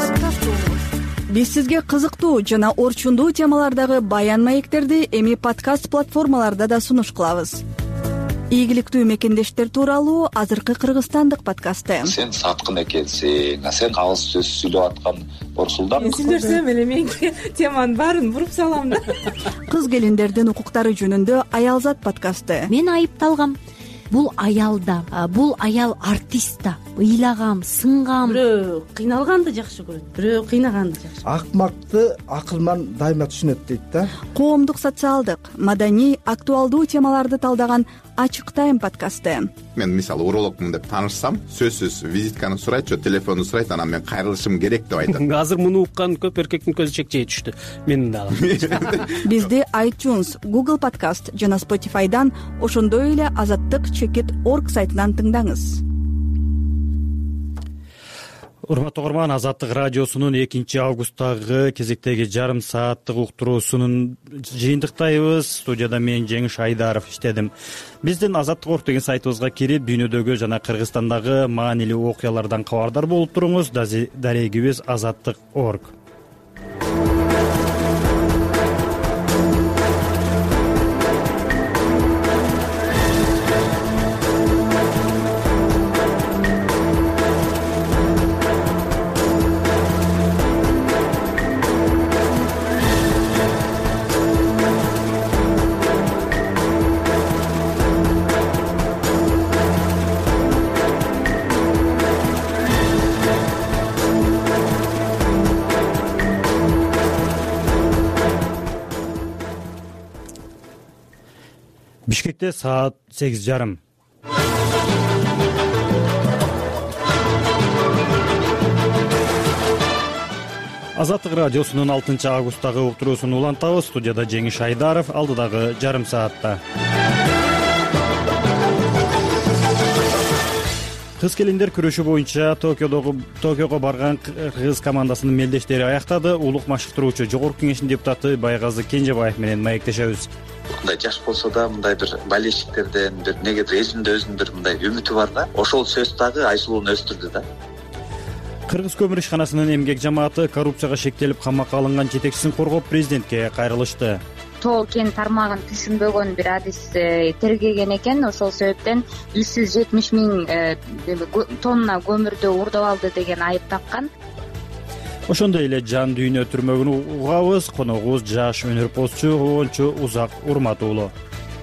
Биз сизге кызыктуу жана орчундуу темалардагы баян маектерди эми подкаст платформаларда да сунуш кылабыз. Ийгиликтүү мекендештер тууралуу азыркы кыргызстандык подкасты. Сен саткын экенсиң, сен кагыз сөз сүйлөп аткан Борсулдан. Сүйлөсөм эле мен теманын баарын буруп салам да. Кыз келиндердин укуктары жөнүндө Аялзат подкасты. Мен айыпталгам. Бул аял да, бул аял артист да. Ыйлагам, сынгам. Бирөө кыйналганды жакшы көрөт, бирөө кыйнаганды жакшы. Акмакты акылман дайыма түшүнөт дейт да. Коомдук, социалдык, маданий, актуалдуу темаларды талдаган Ачык тайм подкасты. Мен мисалы урологмун деп таанышсам, сөзсүз визитканы сурайт, же телефонду сурайт, анан мен кайрылышым керек деп айтат. Азыр муну уккан көп эркектин көзү чекчей түштү. Менин дагы. Бизди iTunes, Google Podcast жана Spotify'дан, ошондой эле Азаттык.org сайтынан тыңдаңыз. Урматтуу угарман, Азаттык радиосунун 2-августтагы кезектеги жарым сааттык уктуруусунун жыйынтыктайбыз. Студияда мен Жеңиш Айдаров иштедим. Биздин Азаттык деген сайтыбызга кирип, дүйнөдөгү жана Кыргызстандагы маанилүү окуялардан кабардар болуп туруңуз. Дарегибиз azattik.org. Бишкекте саат 8:30. Азаттык радиосунун 6-августтагы уктуруусун улантабыз. Студияда Жеңиш Айдаров, алдыдагы жарым саатта. Кыз-келиндер күрөшү боюнча Токиого барган кыргыз командасынын мелдештери аяктады. Улук машыктыруучу Жогорку Кеңештин депутаты Байгазы Кенжебаев менен маектешебиз. Мындай жаш болсо да мындай бир болельщиктерден бир негедир элинде өзүнүн бир мындай үмүтү бар да. Ошол сөз дагы айсулууну өстүрдү да. Кыргыз көмүр ишканасынын эмгек жамааты коррупцияга шектелип камакка алынган жетекчисин коргоп президентке кайрылышты. Тоо кен тармагын түшүнбөгөн бир адис тергеген экен. Ошол себептен 170 000 тонна көмүрдү уурдап алды деген айып таккан. Ошондой эле жан дүйнө түрмөгүн угабыз. Коногубуз жаш өнөрпозчу Оончу Узак Урматуулу.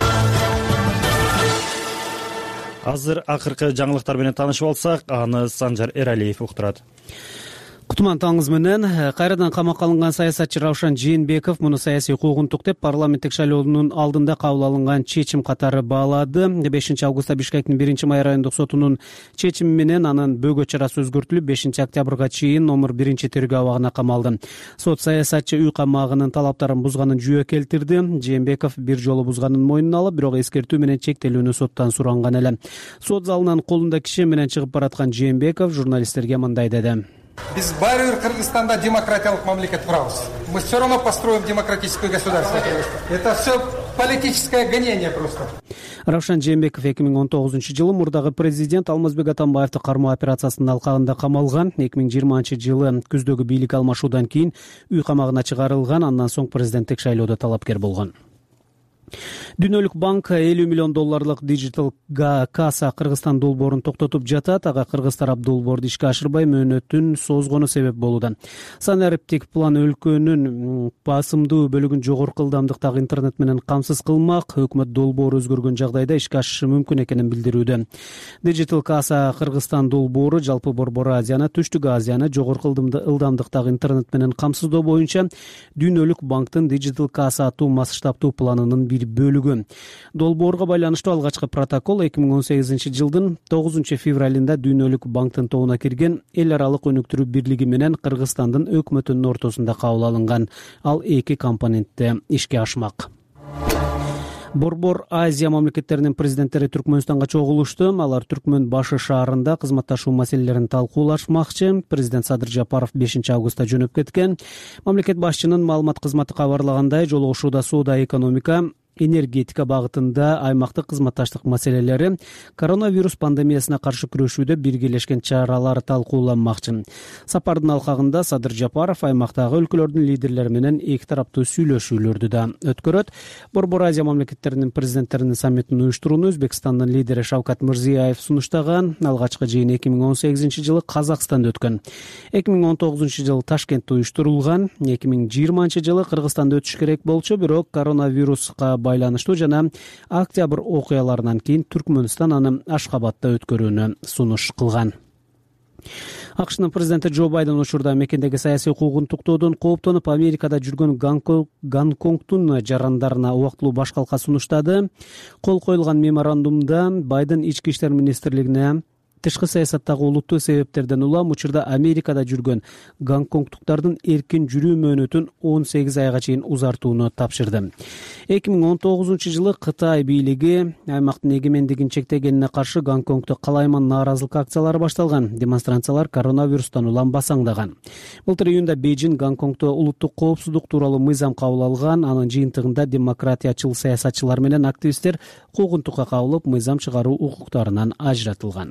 Азыр акыркы жаңылыктар менен таанышып алсак, аны Санжар Эралиев уктурат. Кутман таңыңыз менен. Кайрадан камакка алынган саясатчы Равшан Жээнбеков муну саясий куугунтук деп парламенттик шайлоонун алдында кабыл алынган чечим катары баалады. 5-августта Бишкектин 1-май райондук сотунун чечими менен анын бөгө чарасы өзгөртүлүп, 5-октябрга чейин номер 1-тергөө абагына камалды. Сот саясатчы үй камагынын талаптарын бузганын жүйө келтирди. Жээнбеков бир жолу бузганын мойнуна алып, бирок эскертүү менен чектелүүнү соттан суранган эле. Сот залынан колунда киши менен чыгып бараткан Жээнбеков журналисттерге мындай деди. Биз баары бир Кыргызстанда демократиялык мамлекет курабыз. Мы все равно построим демократическое государство. Это все политическое гонение просто. Равшан Жээнбеков 2019-жылы мурдагы президент Алмазбек Атамбаевди кармоо операциясынын алкагында камалган. 2020-жылы күздөгү бийлик алмашуудан кийин үй камагына чыгарылган. Андан соң президенттик шайлоодо талапкер болгон. Дүйнөлүк банк $50 миллион Digital Kassa Кыргызстан долбоорун токтотуп жатат. Ага кыргыз тарап долбоорду ишке ашырбай мөөнөтүн созгону себеп болууда. Санариптик план өлкөнүн басымдуу бөлүгүн жогорку ылдамдыктагы интернет менен камсыз кылмак. Өкмөт долбоору өзгөргөн жагдайда ишке ашышы мүмкүн экенин билдирүүдө. Digital Kassa Кыргызстан долбоору жалпы Борбор Азияны, Түштүк Азияны жогорку ылдамдыктагы интернет менен камсыздоо боюнча Дүйнөлүк банктын Digital Kassa аттуу масштабтуу планынын бир бөлүгү. Долбоорго байланыштуу алгачкы протокол 2018-жылдын 9-февралында Дүйнөлүк банктын тобуна кирген эл аралык өнүктүрүү бирлиги менен Кыргызстандын өкмөтүнүн ортосунда кабыл алынган. Ал эки компонентте ишке ашмак. Борбор Азия мамлекеттеринин президенттери Түркмөнстанга чогулушту. Алар Түркмөн башы шаарында кызматташуу маселелерин талкуулашмакчы. Президент Садыр Жапаров 5-августта жөнөп кеткен. Мамлекет башчынын маалымат кызматы кабарлагандай, жолугушууда соода, экономика, энергетика багытында аймактык кызматташтык маселелери, коронавирус пандемиясына каршы күрөшүүдө биргелешкен чаралар талкууланмакчы. Сапардын алкагында Садыр Жапаров аймактагы өлкөлөрдүн лидерлери менен эки тараптуу сүйлөшүүлөрдү да өткөрөт. Борбор Азия мамлекеттеринин президенттеринин саммитин уюштурууну Өзбекстандын лидери Шавкат Мирзиёев сунуштаган. Алгачкы жыйын 2018-жылы Казакстанда өткөн. 2019-жылы Ташкентте уюштурулган. 2020-жылы Кыргызстанда өтүш керек болчу, бирок коронавируска байланыштуу жана октябрь окуяларынан кийин Түркмөнстан аны Ашхабадда өткөрүүнү сунуш кылган. АКШнын президенти Джо Байден учурда мекендеги саясий куугунтуктоодон кооптонуп Америкада жүргөн Гонконгтун жарандарына убактылуу баш калка сунуштады. Кол коюлган меморандумда Байден ички иштер министрлигине тышкы саясаттагы олуттуу себептерден улам учурда Америкада жүргөн гонконгдуктардын эркин жүрүү мөөнөтүн 18 айга чейин узартууну тапшырды. 2019 Кытай бийлиги аймактын эгемендигин чектегенине каршы Гонконгдо калайман нааразылык акциялары башталган. Демонстрациялар коронавирустан улам басаңдаган. Былтыр июнда Бейжин Гонконгдо улуттук коопсуздук тууралуу мыйзам кабыл алган. Анын жыйынтыгында демократиячыл саясатчылар менен активисттер куугунтукка кабылып, мыйзам чыгаруу укуктарынан ажыратылган.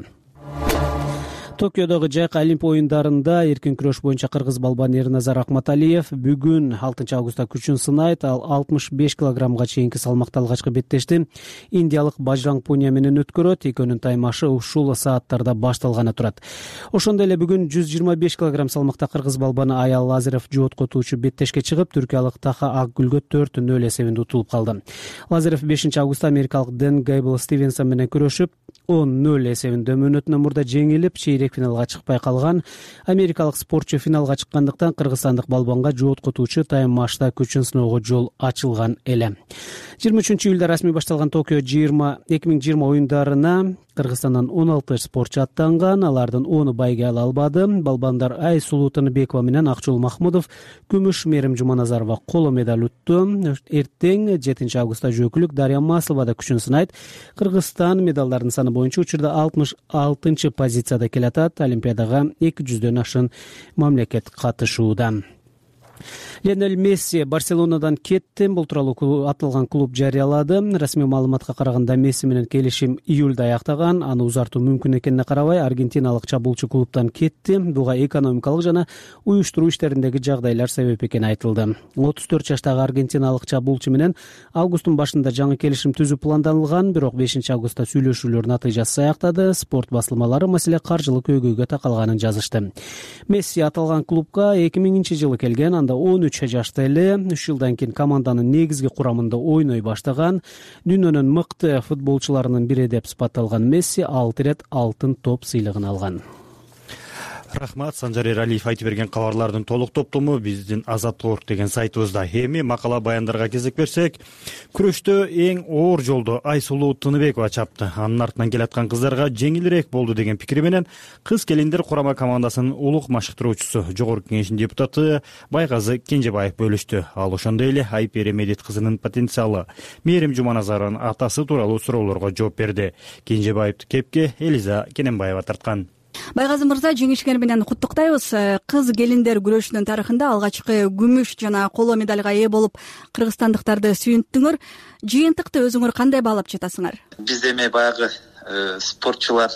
Токиодогу жайкы Олимпия оюндарында эркин күрөш боюнча кыргыз балбаны Эрназар Акматалиев бүгүн 6 августта күчүн сынайт. Ал 65 килограммга чейинки салмакта алгачкы беттешти индиялык Бажранг Пуния менен өткөрөт. Экөөнүн таймашы ушул сааттарда башталганы турат. Ошондой эле бүгүн 125 килограмм салмакта кыргыз балбаны Аял Лазарев жооткотуучу беттешке чыгып, түркиялык Таха Акгүлгө 4-0 эсебинде утулуп калды. Лазарев 5 августта америкалык Дэн Гейбл Стивенсон менен күрөшүп 10-0 эсебинде мөөнөтүнөн мурда жеңилип, финалга чыкпай калган. Америкалык спортчу финалга чыккандыктан кыргызстандык балбанга жооткотуучу тайм-матчта күчүн сыноого жол ачылган эле. 23 июлда расмий башталган Токио 2020 оюндарына Кыргызстандан 16 спортчу аттанган. Алардын 10-у байге ала албады. Балбандар Айсулуу Тыныбекова менен Акчол Махмудов, күмүш Мерим Жуманазарова коло медаль утту. Эртең 7 августта жөөкүлүк Дарья Маслова да күчүн сынайт. Кыргызстан медалдардын саны боюнча учурда 66 позицияда келатат. Олимпиадага 200дөн ашын мамлекет катышууда. Лионель Месси Барселонадан кетти. Бул тууралуу аталган клуб жарыялады. Расмий маалыматка караганда Месси менен келишим июлда аяктаган. Аны узартуу мүмкүн экенине карабай, аргентиналык чабуулчу клубтан кетти. Буга экономикалык жана уюштуруу иштериндеги жагдайлар себеп экени айтылды. 34 жаштагы аргентиналык чабуулчу менен августтун башында жаңы келишим түзүү планданылган, бирок 5 августта сүйлөшүүлөр натыйжасыз аяктады. Спорт басылмалары маселе каржылык көйгөйгө такалганын жазышты. Месси аталган клубга 2000-жылы келген. Анда 13 жашта эле. 3 жылдан кийин команданын негизги курамында ойной баштаган. Дүйнөнүн мыкты футболчуларынын бири деп сыпатталган Месси 6 ирет алтын топ сыйлыгын алган. Рахмат, Санжар Эралиев айтып берген кабарлардын толук топтому биздин Азаттык деген сайтыбызда. Эми макала баяндарга кезек берсек, күрөштө эң оор жолду Айсулуу Тыныбекова чапты. Анын артынан келаткан кыздарга жеңилирээк болду деген пикири менен кыз келиндер курама командасынын улук машыктыруучусу, жогорку кеңештин депутаты Байгазы Кенжебаев бөлүштү. Ал ошондой эле Айпери Медет кызынын потенциалы Мерим Жуманазарынын атасы тууралуу суроолорго жооп берди. Кенжебаевди кепке Элиза Кененбаева тарткан. Байгазы мырза, жеңишкени менен куттуктайбыз. Кыз келиндер күрөшүнүн тарыхында алгачкы күмүш жана коло медальга ээ болуп, кыргызстандыктарды сүйүнттүңөр. Жыйынтыкты өзүңөр кандай баалап жатасыңар? Биз эми баягы спортчулар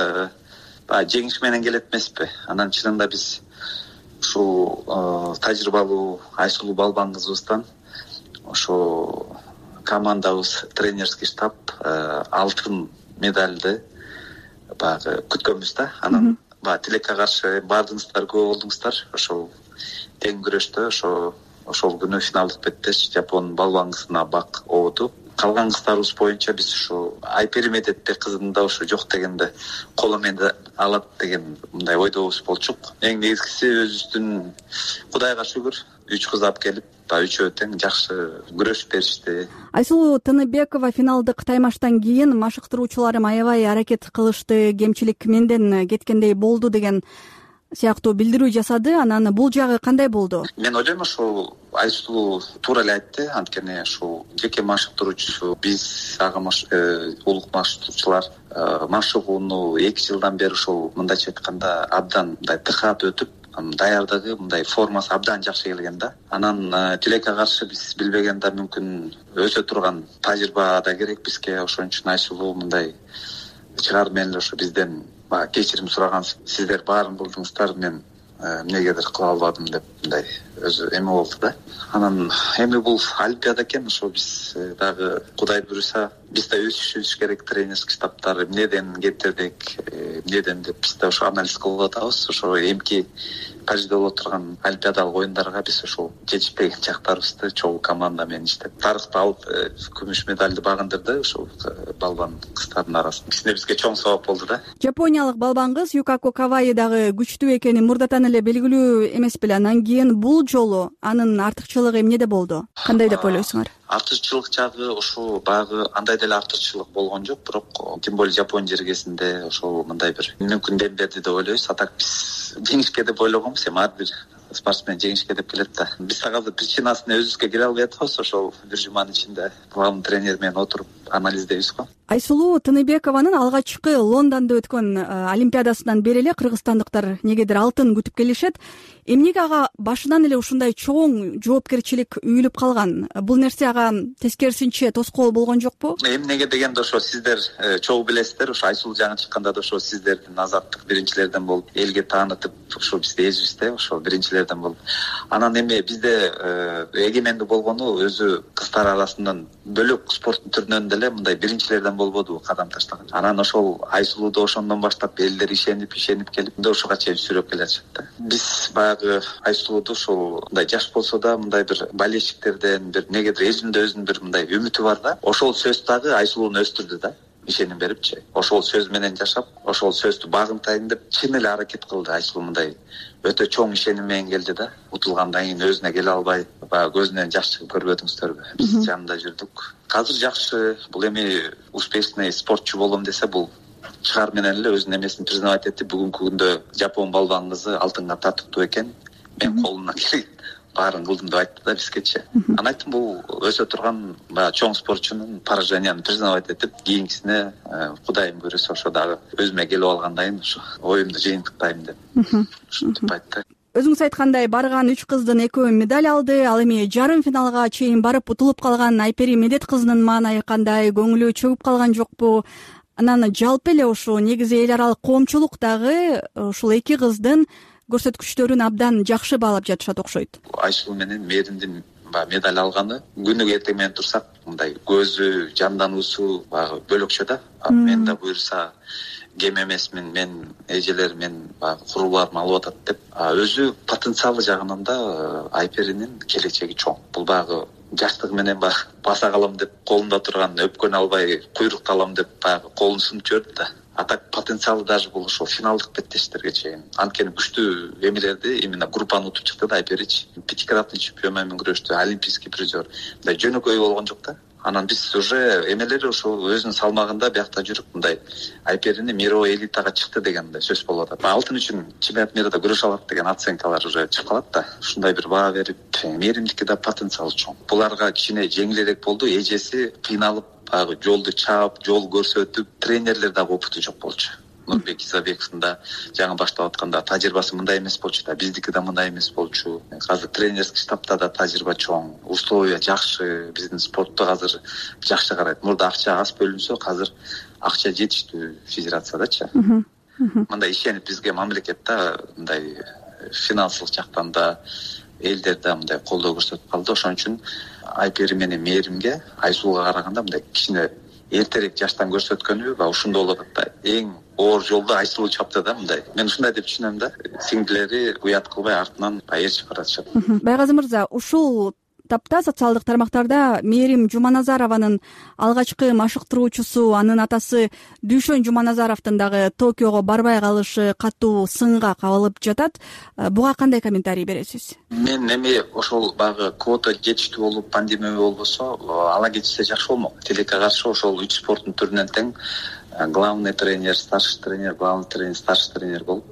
жеңиш менен келет эмеспи? Анан чынында биз ушул тажрыйбалуу Айсулуу балбан кызыбыздан ошо командабыз, тренерский штаб алтын медальды баягы күткөнбүз да. Анан тилекке каршы бардыңыздар, көп болдуңуздар. Ошол тең күрөштө ошол күнү финалдык беттеш Жапон балбан кызына бак обуду. Калган кыздарыбыз боюнча биз ушу Айпери Медетте кызында ушу жок дегенде коло медаль алат деген мындай ойдобуз болчук. Эң негизгиси өзүбүздүн Кудайга шүгүр 3 кыз алып келип, үчөө тең жакшы күрөшүп беришти. Айсулуу Тыныбекова финалдык таймаштан кийин машыктыруучуларым аябай аракет кылышты, кемчилик менден кеткендей болду деген сыяктуу билдирүү жасады. Анан бул жагы кандай болду? Мен ойлойм, ошол Айсулуу туура эле айтты. Анткени ушул жеке машыктыруучусу, биз ага улук машыктыруучулар машыгууну 2 жылдан бери ушул мындайча айтканда абдан мындай тыхаат өтүп, даярдыгы мындай формасы абдан жакшы келген да. Анан тилекке каршы биз билбеген да мүмкүн өсө турган тажрыйба да керек бизге. Ошон үчүн Айсулуу мындай чыгар менен ошо бизден кечирим сураган. Сиздер баарын кылдыңыздар, мен эмнегедир кыла албадым деп мындай өзү эме болду да. Анан эми бул Олимпиада экен, ошо биз дагы Кудай буйруса биз да өсүшүбүз керек, тренерский штабтар эмнеден кетирдик, эмнеден деп биз да ошо анализ кылып атабыз. Ошо эмки Парижде боло турган Олимпиадалык оюндарга биз ошол жетишпеген жактарыбызды чогуу команда менен иштеп тарыхта алып күмүш медальды багындырды ошол балбан кыздардын арасында. Кичине бизге чоң сабап болду да. Жапониялык балбан кыз Юкако Каваи дагы күчтүү экени мурдатан эле белгилүү эмес беле? Анан кийин бул жолу анын артыкчылыгы эмнеде болду? Кандай деп ойлойсуңар? артыкчылык жагы ошо баягы андай деле артыкчылык болгон жок, бирок тем более Жапон жергесинде ошол мындай бир мүмкүн дем берди деп ойлойбуз. А так биз жеңишке деп ойлогонбуз, эми ар бир спортсмен жеңишке деп келет да. Биз азыр причинасын өзүбүзгө келе албай атабыз, ошол бир жуманын ичинде главный тренер менен отуруп анализдейбиз го. Айсулуу Тыныбекованын алгачкы Лондондо өткөн олимпиадасынан бери эле кыргызстандыктар негедир алтын күтүп келишет. Эмнеге ага башынан эле ушундай чоң жоопкерчилик үйүлүп калган? Бул нерсе ага тескерисинче тоскоол болгон жокпу? Эмнеге дегенде ошо сиздер чогуу билесиздер, ошо Айсулуу жаңы чыкканда да ошо сиздердин азаттык биринчилерден болуп, элге таанытып, ошо бизди эзибизде, ошо биринчилерден болуп. Анан эми бизде эгемендүү болгону өзү кыздар арасынан бөлөк спорттун түрүнөн деле мындай биринчилерден болбоду кадам таштаган. Анан ошол Айсулууда ошондон баштап элдер ишенип келип ошого чейин сүрөп келе жатышат да. Биз баягы Айсулууду ошол мындай жаш болсо да мындай бир болельщиктерден бир негедир өзүнүн бир мындай үмүтү бар да. Ошол сөз дагы Айсулууну өстүрдү да. Ишеним берипчи. Ошол сөз менен жашап, ошол сөздү багынтайын деп чын эле аракет кылды. Айсулуу мындай өтө чоң ишеним менен келди да. Утулгандан кийин өзүнө келе албай, баягы көзүнөн жаш чыгып көрбөдүңүздөрбү? Биз жанында жүрдүк. Азыр жакшы, бул эми успешный спортчу болом десе, бул чыгар менен эле өзүнүн эмесин признавать этти. Бүгүнкү күндө Жапон балбан кызы алтынга татыктуу экен. Мен колумдан келген баарын кылдым деп айтты да бизгечи. Анан айттым, бул өсө турган баягы чоң спортчунун пораженияны признавать этип, кийинкисине Кудайым көрөсө ошо дагы өзүмө келип алгандан кийин ошо оюмду жыйынтыктайм деп ушинтип айтты. Өзүңүз айткандай барган 3 кыздын экөө медаль алды. Ал эми жарым финалга чейин барып утулуп калган Айпери Медет кызынын маанайы кандай? Көңүлү чөгүп калган жокпу? Анан жалпы эле ошо негизи эл аралык коомчулук дагы ушул эки кыздын көрсөткүчтөрүн абдан жакшы баалап жатышат окшойт. Айсулуу менен Мээримдин медаль алганы күнүгө эртең менен турсак мындай көзү, жандануусу баягы бөлөкчө да. Мен да буюрса кем эмесмин, мен эжелер, мен баягы куруларым алып атат деп. Өзү потенциалы жагынан да Айперинин келечеги чоң. Бул баягы жаштыгы менен баса калам деп колунда турган өпкөнү албай куйрукту алам деп баягы колун сунуп жиберди да. А так потенциалы даже бул ошол финалдык беттештерге чейин. Анткени күчтүү эмелерди именно группаны утуп чыкты да Айперич. Пятикратный чемпион менен күрөштү, олимпийский призер. Мындай жөнөкөй болгон жок да. Анан биз уже эмелери ошол өзүнүн салмагында биякта жүрүп мындай Айперини мировой элитага чыкты дегенде сөз болуп атат. Алтын үчүн чемпионат мирде күрөшө алат деген оценкалар уже чыгып калат да. Ушундай бир баа берип, Мээримдики да потенциалы чоң. Буларга кичине жеңилирээк болду. Эжеси кыйналып баягы жолду чаап, жол көрсөтүп, тренерлер дагы опыту жок болчу. Нурбек Изабековдун да жаңы баштап атканда тажрыйбасы мындай эмес болчу да, биздики да мындай эмес болчу. Азыр тренерский штабта да тажрыйба чоң, условия жакшы, биздин спортту азыр жакшы карайт. Мурда акча аз бөлүнсө, азыр акча жетиштүү федерациядачы. Мындай ишенип бизге мамлекет да мындай финансылык жактан да элдер да мындай колдоо көрсөтүп калды. Ошон үчүн Айпери менен Мээримге Айсулууга караганда мындай кичине эртерээк жаштан көрсөткөнү ба ушундай болуп атат да. Эң оор жолду Айсулуу чапты да мындай. Мен ушундай деп түшүнөм да. Сиңдилери уят кылбай артынан ээрчип баратышат. Байгазы мырза, ушул тапта социалдык тармактарда Мээрим Жуманазарованын алгачкы машыктыруучусу, анын атасы Дүйшөн Жуманазаровдун дагы Токиого барбай калышы катуу сынга кабылып жатат. Буга кандай комментарий бересиз? Мен эми ошол багы квота жетиштүү болуп, пандемия болбосо, ала кетишсе жакшы болмок. Тилекке каршы ошол 3 спорттун түрүнөн тең главный тренер, старший тренер, главный тренер, старший тренер болуп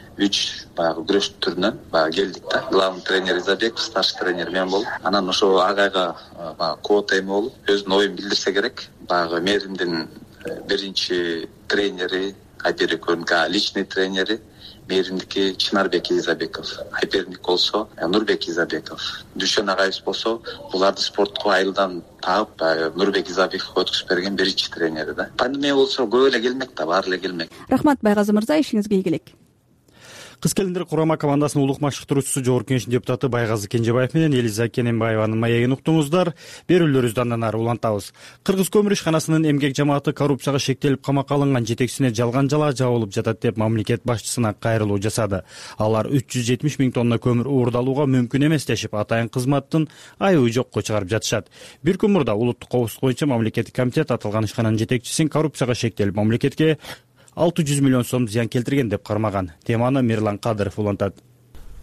3 баягы күрөш түрүнөн баягы келдик да. Главный тренер Изабеков, старший тренер мен болуп, анан ошо агайга баягы квота эме болуп, өзүнүн оюн билдирсе керек. Баягы Мээримдин биринчи тренери Айпери экөөнүн личный тренери Мээримдики Чынарбек Изабеков, Айпериндики болсо Нурбек Изабеков. Дүйшөн агайыбыз болсо буларды спортко айылдан таап Нурбек Изабековго өткүзүп берген биринчи тренери да. Пандемия болсо көп эле келмек да, баары эле келмек. Рахмат Байгазы мырза, ишиңизге ийгилик. Кыз келиндер курама командасынын улук машыктыруучусу Жогорку Кеңештин депутаты Байгазы Кенжебаев менен Элиза Кененбаеванын маегин уктуңуздар. Берүүлөрүбүздү андан ары улантабыз. Кыргыз көмүр ишканасынын эмгек жамааты коррупцияга шектелип камакка алынган жетекчисине жалган жала жабылып жатат деп мамлекет башчысына кайрылуу жасады. Алар 370 000 тонна көмүр уурдалууга мүмкүн эмес дешип, атайын кызматтын айыбы жокко чыгарып жатышат. Бир күн мурда улуттук коопсуздук боюнча мамлекеттик комитет аталган ишкананын жетекчисин коррупцияга шектелип мамлекетке 600 миллион сом зыян келтирген деп кармаган. Теманы Мирлан Кадыров улантат.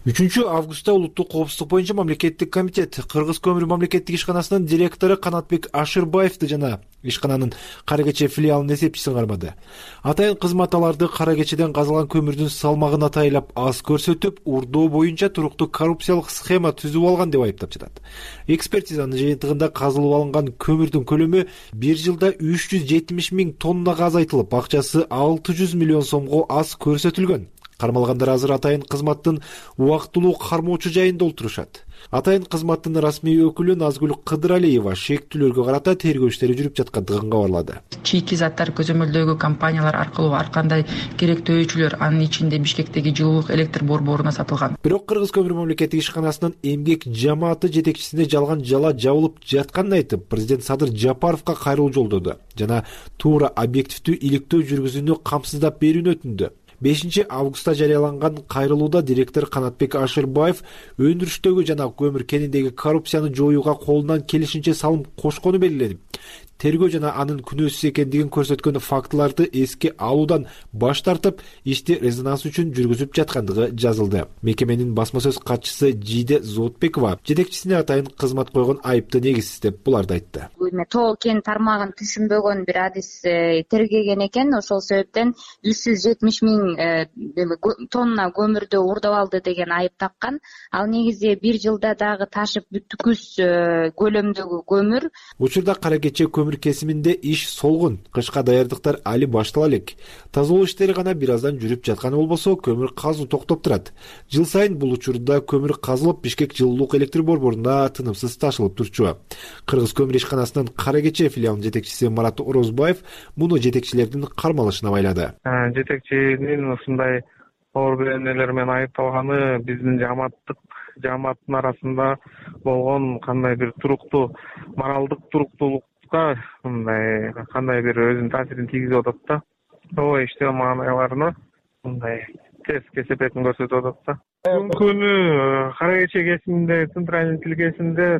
3 августта улуттук коопсуздук боюнча мамлекеттик комитет Кыргыз көмүр мамлекеттик ишканасынын директору Канатбек Ашырбаевди жана ишкананын Кара Кече филиалынын эсепчисин кармады. Атайын кызмат аларды Кара Кечеден казылган көмүрдүн салмагын атайлап аз көрсөтүп, урдоо боюнча туруктуу коррупциялык схема түзүп алган деп айыптап жатат. Экспертизанын жыйынтыгында казылып алынган көмүрдүн көлөмү 1 жылда 370 000 тоннага азайтылып, акчасы 600 миллион сомго аз көрсөтүлгөн. Кармалгандар азыр атайын кызматтын убактылуу кармоочу жайында олтурушат. Атайын кызматтын расмий өкүлү Назгүл Кыдыралиева шектүүлөргө карата тергөө иштери жүрүп жаткандыгын кабарлады. Чийки заттар көзөмөлдөгү компаниялар аркылуу ар кандай керектүү өчүлөр, анын ичинде Бишкектеги жылуулук электр борборуна сатылган. Бирок Кыргыз көмүр мамлекеттик ишканасынын эмгек жамааты жетекчисине жалган жала жабылып жатканын айтып, президент Садыр Жапаровго кайрылуу жолдоду жана туура объективдүү иликтөө жүргүзүүнү камсыздап берүүнү өтүндү. 5 августта жарыяланган кайрылууда директор Канатбек Ашырбаев өндүрүштөгү жана көмүр кениндеги коррупцияны жоюуга колунан келишинче салым кошкону белгиленип, тергөө жана анын күнөөсүз экендигин көрсөткөн фактыларды эске алуудан баш тартып, ишти резонанс үчүн жүргүзүп жаткандыгы жазылды. Мекеменин басма сөз катчысы Жиде Зотбекова жетекчисине атайын кызмат койгон айыпты негизсиз деп буларды айтты. Тоо кен тармагын түшүнбөгөн бир адис тергеген экен, ошол себептен 370 000 тонна көмүрдү урдап алды деген айып таккан. Ал негизи 1 жылда дагы ташып бүткүс көлөмдөгү көмүр. Учурда Кара Кече көмүр кесиминде иш солгун, кышка даярдыктар али баштала элек. Тазалоо иштери гана бир аздан жүрүп жатканы болбосо, көмүр казуу токтоп турат. Жыл сайын бул учурда көмүр казылып, Бишкек жылуулук электр борборуна тынымсыз ташылып турчу. Кыргыз көмүр ишканасынын Кара Кече филиалынын жетекчиси Марат Орозбаев муну жетекчилердин кармалышына байлады. Жетекчинин ушундай оор беренелер менен айыпталганы биздин жамааттын арасында болгон кандай бир туруктуу моралдык туруктуулукка мындай кандай бир өзүнүн таасирин тийгизип атат да. Оо иштөө маанайларына мындай терс кесепетин көрсөтүп атат да. Бүгүнкү күнү Кара Кече кесиминде, центральный тилкесинде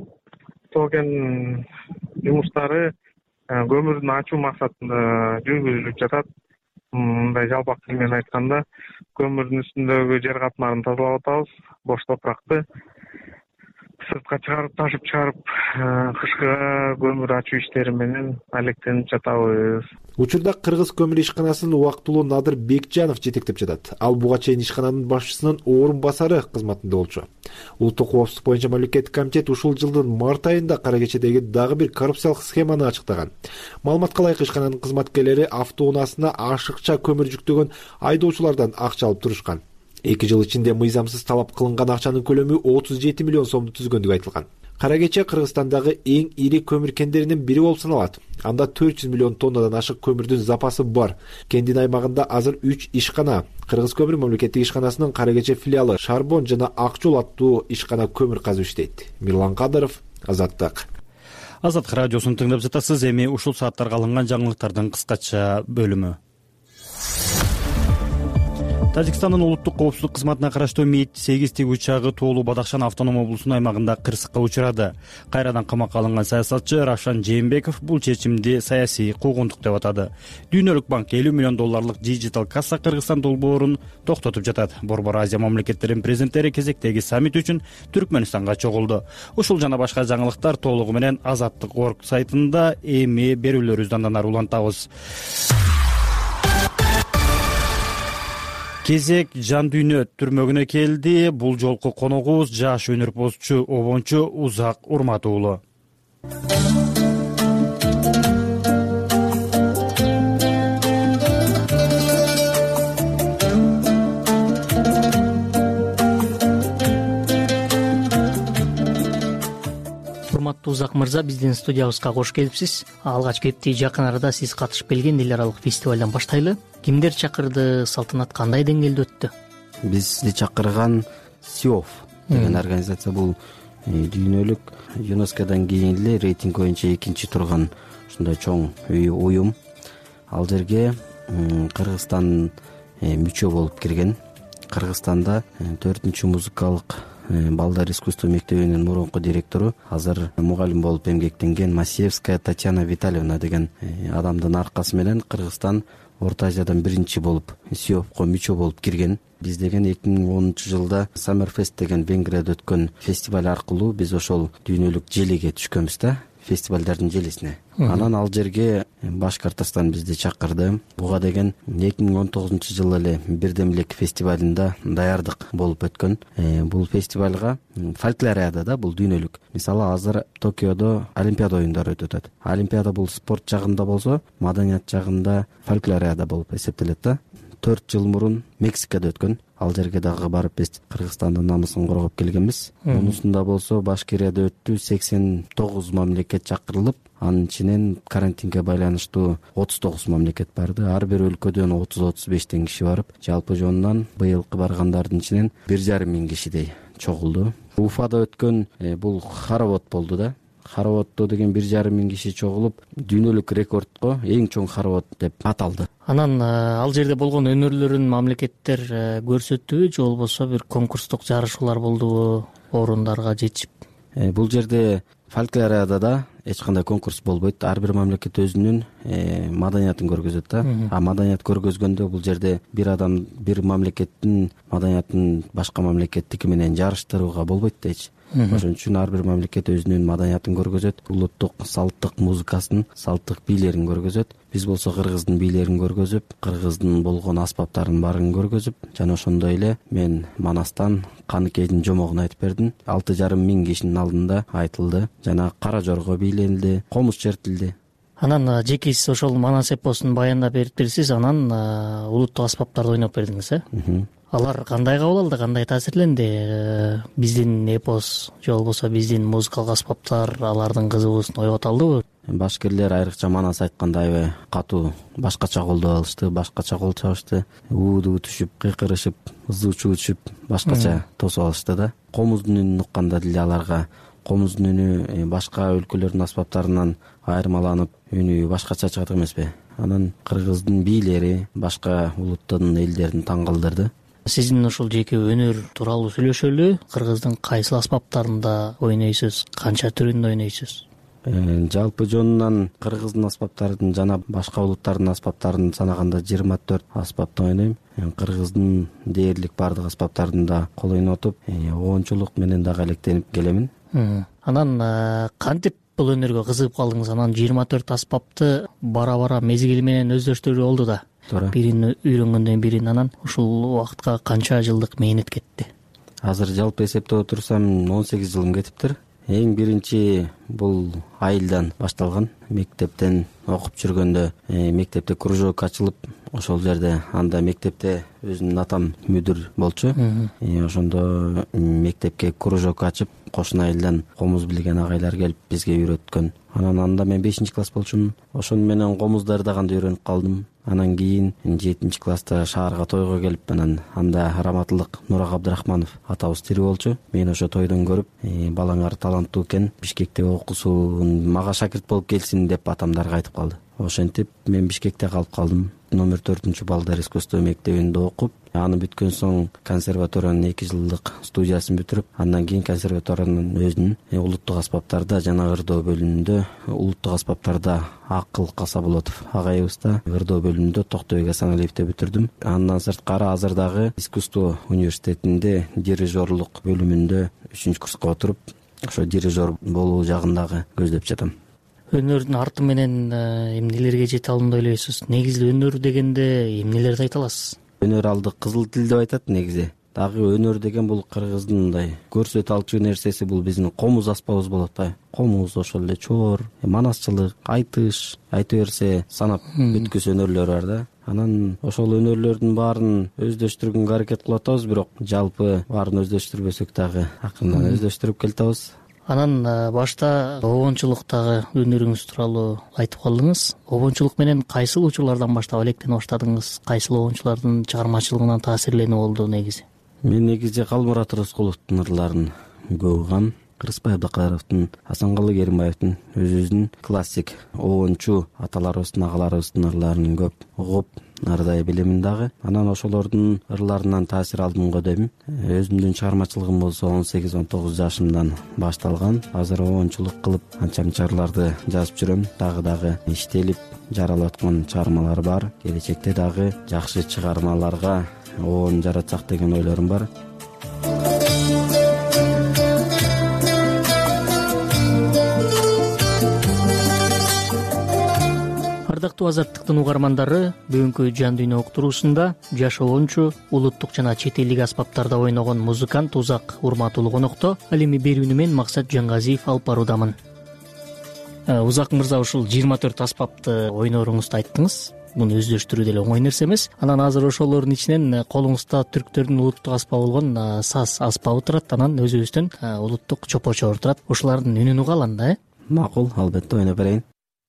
токен жумуштары көмүрдүн ачуу максатында жүргүзүлүп жатат. Мындай жалпак тил менен айтканда, көмүрдүн үстүндөгү жер катмарын тазалап атабыз, бош топуракты сыртка чыгарып, ташып чыгарып, кышкыга көмүр ачуу иштери менен алектенип жатабыз. Учурда Кыргыз көмүр ишканасынын убактылуу Надыр Бекжанов жетектеп жатат. Ал буга чейин ишкананын башчысынын орун басары кызматында болчу. Улуттук коопсуздук боюнча мамлекеттик комитет ушул жылдын март айында Кара Кечедеги дагы бир коррупциялык схеманы ачыктаган. Маалыматка ылайык ишкананын кызматкерлери автоунаасына ашыкча көмүр жүктөгөн айдоочулардан акча алып турушкан. 2 жыл ичинде мыйзамсыз талап кылынган акчанын көлөмү 37 миллион сомду түзгөндүгү айтылган. Кара Кече Кыргызстандагы эң ири көмүр кендеринин бири болуп саналат. Анда 400 миллион тоннадан ашык көмүрдүн запасы бар. Кендин аймагында азыр 3 ишкана, Кыргыз көмүр мамлекеттик ишканасынын Кара Кече филиалы, Шарбон жана Ак жол аттуу ишкана көмүр казып иштейт. Мирлан Кадыров, Азаттык. Азаттык радиосун тыңдап жатасыз. Эми ушул сааттарга алынган жаңылыктардын кыскача бөлүмү. Тажикстандын улуттук коопсуздук кызматына караштуу Ми-8 тиги учагы Тоолуу Бадахшан автоном облусунун аймагында кырсыкка учурады. Кайрадан камакка алынган саясатчы Равшан Жээнбеков бул чечимди саясий куугунтук деп атады. Дүйнөлүк банк 50 миллион долларлык Digital Касса Кыргызстан долбоорун токтотуп жатат. Борбор Азия мамлекеттеринин президенттери кезектеги саммит үчүн Түркмөнстанга чогулду. Ушул жана башка жаңылыктар толугу менен Азаттык.org сайтында эми берүүлөрүбүздөн андан ары улантабыз. Кезек Жан Дүйнө түрмөгүнө келди. Бул жолку коногубуз жаш өнөрпозчу обончу Узак Урмат уулу. Урматтуу Узак мырза, биздин студиябызга кош келипсиз. Алгач кепти жакын арада сиз катышып келген эл аралык фестивалдан баштайлы. Кимдер чакырды, салтанат кандай деңгээлде өттү? Бизди чакырган СИОФ деген организация, бул дүйнөлүк ЮНЕСКОдан кийин эле рейтинг боюнча экинчи турган ушундай чоң уюм. Ал жерге Кыргызстан мүчө болуп кирген. Кыргызстанда 4-чү музыкалык балдар искусство мектебинин мурунку директору, азыр мугалим болуп эмгектенген Масиевская Татьяна Витальевна деген адамдын аркасы менен Кыргызстан Орто Азиядан биринчи болуп СИОФко мүчө болуп кирген. Биз деген 2010-жылда Summerfest деген Венгрияда өткөн фестиваль аркылуу биз ошол дүйнөлүк желиге түшкөнбүз да, фестивалдардын желесине. Анан ал жерге Башкортостон бизди чакырды. Буга деген 2019-жылы эле Бирдемлик фестивалында даярдык болуп өткөн. Бул фестивалга фольклориада да, бул дүйнөлүк. Мисалы азыр Токиодо Олимпиада оюндары өтүп атат. Олимпиада бул спорт жагында болсо, маданият жагында фольклориада болуп эсептелет да. 4 жыл мурун Мексикада өткөн. Ал жерге дагы барып биз Кыргызстандын намысын коргоп келгенбиз. Мунусунда болсо Башкирияда өттү, 89 мамлекет чакырылып, анын ичинен карантинге байланыштуу 39 мамлекет барды. Ар бир өлкөдөн 30-35 киши барып, жалпы жонунан быйылкы баргандардын ичинен 1,5 миң кишидей чогулду. Уфада өткөн бул хоровод болду да. Хороводдо деген 1,5 миң киши чогулуп, дүйнөлүк рекордко эң чоң хоровод деп аталды. Анан ал жерде болгон өнөрлөрүн мамлекеттер көрсөттүбү же болбосо бир конкурстук жарышуулар болдубу орундарга жетишип? Бул жерде фольклориада да эч кандай конкурс болбойт. Ар бир мамлекет өзүнүн маданиятын көргөзөт да. Маданият көргөзгөндө бул жерде бир адам бир мамлекеттин маданиятын башка мамлекеттики менен жарыштырууга болбойт да эч. Ошон үчүн ар бир мамлекет өзүнүн маданиятын көргөзөт, улуттук салттык музыкасын, салттык бийлерин көргөзөт. Биз болсо кыргыздын бийлерин көргөзүп, кыргыздын болгон аспаптарын баарын көргөзүп, жана ошондой эле мен Манастан Каныкейдин жомогун айтып бердим. 6,5 миң кишинин алдында айтылды. Жана кара жорго бийлелди, комуз чертилди. Анан жеке сиз ошол Манас эпосун баяндап бериптирсиз, анан улуттук аспаптарды ойноп бердиңиз, Алар кандай кабыл алды, кандай таасирленди? Биздин эпос же болбосо биздин музыкалык аспаптар алардын кызыгуусун ойгото алдыбы? Башкирлер айрыкча Манас айткандай аябай катуу башкача колдоп алышты, башкача кол чабышты, ууду түшүп, кыйкырышып, ызуу чуу түшүп, башкача тосуп алышты да. Комуздун үнүн укканда деле аларга комуздун үнү башка өлкөлөрдүн аспаптарынан айырмаланып, үнү башкача чыгат эмеспи? Анан кыргыздын бийлери башка улуттун элдерин таң калтырды. Сиздин ушул жеке өнөр тууралуу сүйлөшөлү. Кыргыздын кайсыл аспаптарында ойнойсуз, канча түрүндө ойнойсуз? Жалпы жонунан кыргыздын аспаптарын жана башка улуттардын аспаптарын санаганда 24 аспапты ойнойм. Кыргыздын дээрлик бардык аспаптарын да кол ойнотуп, оончулук менен дагы алектенип келемин. Анан кантип бул өнөргө кызыгып калдыңыз? Анан 24 аспапты бара-бара мезгили менен өздөштүрүү болду да. Бирин үйрөнгөндөн бирин, анан ушул убакытка канча жылдык мээнет кетти? Азыр жалпы эсептеп отурсам 18 жылым кетиптир. Эң биринчи бул айылдан башталган. Мектептен окуп жүргөндө мектепте кружок ачылып, ошол жерде анда мектепте өзүмдүн атам мүдүр болчу. Ошондо мектепке кружок ачып, кошуна айылдан комуз билген агайлар келип бизге үйрөткөн. Анан анда мен 5-класс болчумун. Ошону менен комуздарды дагы үйрөнүп калдым. Анан кийин 7-класста шаарга тойго келип, анан анда Раматылык Нурак Абдрахманов атабыз тирүү болчу. Мен ошо тойдон көрүп, балаңар таланттуу экен, Бишкекте окусун, мага шакирт болуп келсин деп атамдарга айтып калды. Ошентип мен Бишкекте калып калдым. Номер 4 балдар искусство мектебинде окуп, аны бүткөн соң консерваториянын 2 жылдык студиясын бүтүрүп, андан кийин консерваториянын өзүнүн улуттук аспаптарда жана ырдоо бөлүмүндө, улуттук аспаптарда Акыл Касаболотов агайыбызда, ырдоо бөлүмүндө Токтобек Асаналиевде бүтүрдүм. Андан сырткары азыр дагы искусство университетинде дирижерлук бөлүмүндө 3-курска отуруп, ошо дирижер болуу жагындагы көздөп жатам. Өнөрдүн арты менен эмнелерге жете алдым деп ойлойсуз? Негизи өнөр дегенде эмнелерди айта аласыз? Өнөр алды кызыл тил деп айтат негизи. Дагы өнөр деген бул кыргыздын мындай көрсөтө алчу нерсеси, бул биздин комуз аспабыбыз болот да. Комуз, ошол эле чоор, манасчылык, айтыш, айта берсе санап бүткүс өнөрлөр бар да. Анан ошол өнөрлөрдүн баарын өздөштүргөнгө аракет кылып атабыз, бирок жалпы баарын өздөштүрбөсөк дагы акырындан өздөштүрүп келатабыз. Анан башта обончулуктагы өнөрүңүз тууралуу айтып калдыңыз. Обончулук менен кайсыл учурлардан баштап алектене баштадыңыз? Кайсыл обончулардын чыгармачылыгынан таасирленүү болду негизи? Мен негизи Калмурат Рыскуловдун ырларын көп угам. Кыргызбай Абдыкаровдун, Асанкалы Керимбаевдин өзүбүздүн классик обончу аталарыбыздын, агаларыбыздын ырларын көп угуп, ырдай билемин дагы. Анан ошолордун ырларынан таасир алдым го дейм. Өзүмдүн чыгармачылыгым болсо 18-19 жашымдан башталган. Азыр обончулук кылып анча-мынча ырларды жазып жүрөм. Дагы иштелип жаралып аткан чыгармалар бар. Келечекте дагы жакшы чыгармаларга оон жаратсак деген ойлорум бар. Ардактуу Азаттыктын угармандары, бүгүнкү Жан дүйнө уктуруусунда жашоончу улуттук жана чет элдик аспаптарда ойногон музыкант Узак Урматулуу конокто. Ал эми берүүнү мен Максат Жангазиев алып баруудамын. Узак мырза, ушул 24 аспапты ойноруңузду айттыңыз. Муну өздөштүрүү деле оңой нерсе эмес. Анан азыр ошолордун ичинен колуңузда түрктөрдүн улуттук аспабы болгон саз аспабы турат, анан өзүбүздүн улуттук чопочор турат. Ушулардын үнүн угалы анда, Макул, албетте ойноп берейин.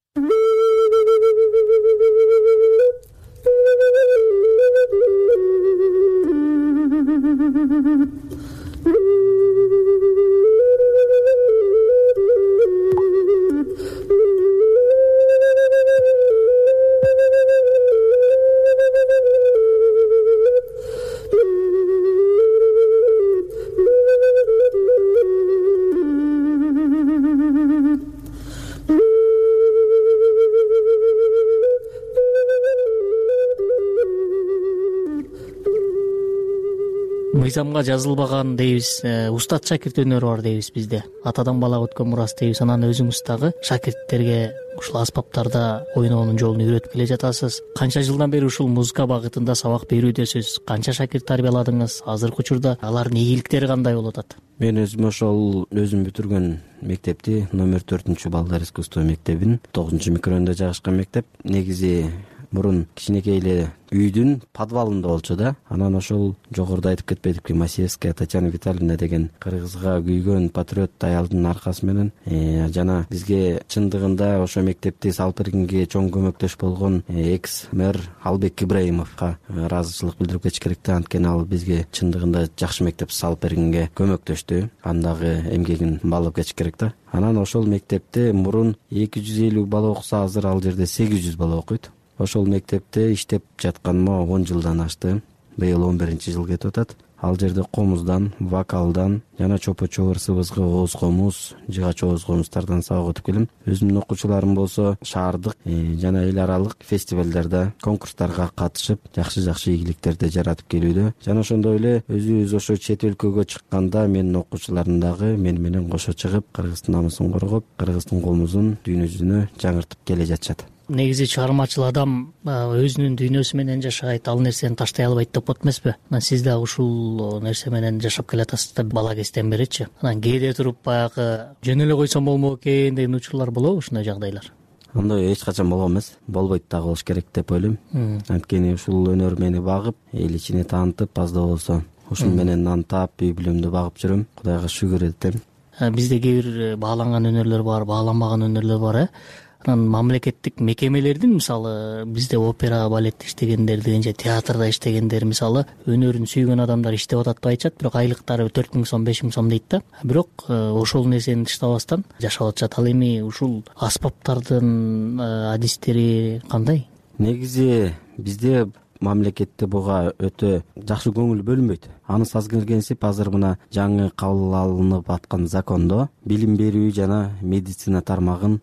Мыйзамга жазылбаган дейбиз, устат шакирт өнөрү бар дейбиз бизде. Атадан балага өткөн мурас дейбиз. Анан өзүңүз дагы шакирттерге ушул аспаптарда ойноонун жолун үйрөтүп келе жатасыз. Канча жылдан бери ушул музыка багытында сабак берүүдөсүз? Канча шакирт тарбияладыңыз? Азыркы учурда алардын ийгиликтери кандай болуп атат? Мен өзүм ошол бүтүргөн мектепти номер 4 балдар искусство мектебин 9 микрорайонда жайгашкан мектеп. Негизи мурун кичинекей эле үйдүн подвалында болчу да. Анан ошол жогоруда айтып кетпедикпи, Масиевская Татьяна Витальевна деген кыргызга күйгөн патриот аялдын аркасы менен жана бизге чындыгында ошо мектепти салып бергенге чоң көмөктөш болгон экс-мэр Албек Ибраимовго ыраазычылык билдирип кетиш керек да. Анткени ал бизге чындыгында жакшы мектеп салып бергенге көмөктөштү. Андагы эмгегин баалап кетиш керек да. Анан ошол мектепте мурун 250 бала окуса, азыр ал жерде 800 бала окуйт. Ошол мектепте иштеп жатканыма 10 жылдан ашты. Быйыл 11-жыл кетип атат. Ал жерде комуздан, вокалдан жана чопо-чобор, сыбызгы, ооз комуз, жыгач ооз комуздардан сабак өтүп келем. Өзүмдүн окуучуларым болсо шаардык жана эл аралык фестивалдарда, конкурстарга катышып, жакшы ийгиликтерди жаратып келүүдө. Жана ошондой эле өзүбүз ошо чет өлкөгө чыкканда менин окуучуларым дагы мени менен кошо чыгып, кыргыздын намысын коргоп, кыргыздын комузун дүйнө жүзүнө жаңыртып келе жатышат. Негизи чыгармачыл адам өзүнүн дүйнөсү менен жашайт, ал нерсени таштай албайт деп коет эмеспи? Анан сиз дагы ушул нерсе менен жашап келатасыз да бала кезден беричи. Анан кээде туруп баягы жөн эле койсом болмок экен деген учурлар болобу, ушундай жагдайлар? Андай эч качан болгон эмес, болбойт дагы болуш керек деп ойлойм. Анткени ушул өнөр мени багып, эл ичине таанытып, аз да болсо ушун менен нан таап, үй бүлөмдү багып жүрөм. Кудайга шүгүр этем. Бизде кээ бир бааланган өнөрлөр бар, бааланбаган өнөрлөр бар, Анан мамлекеттик мекемелердин, мисалы, бизде опера, балет иштегендер, же театрда иштегендер, мисалы, өнөрүн сүйгөн адамдар иштеп атат деп айтышат, бирок айлыктары 4000 сом, 5000 сом дейт да. Бирок ошол нерсени тыштабастан жашап атышат. Ал эми ушул аспаптардын адистери кандай? Негизи бизде мамлекетте буга өтө жакшы көңүл бөлүнбөйт. Анысы аз келгенсип, азыр мына жаңы кабыл алынып аткан закондо билим берүү жана медицина тармагын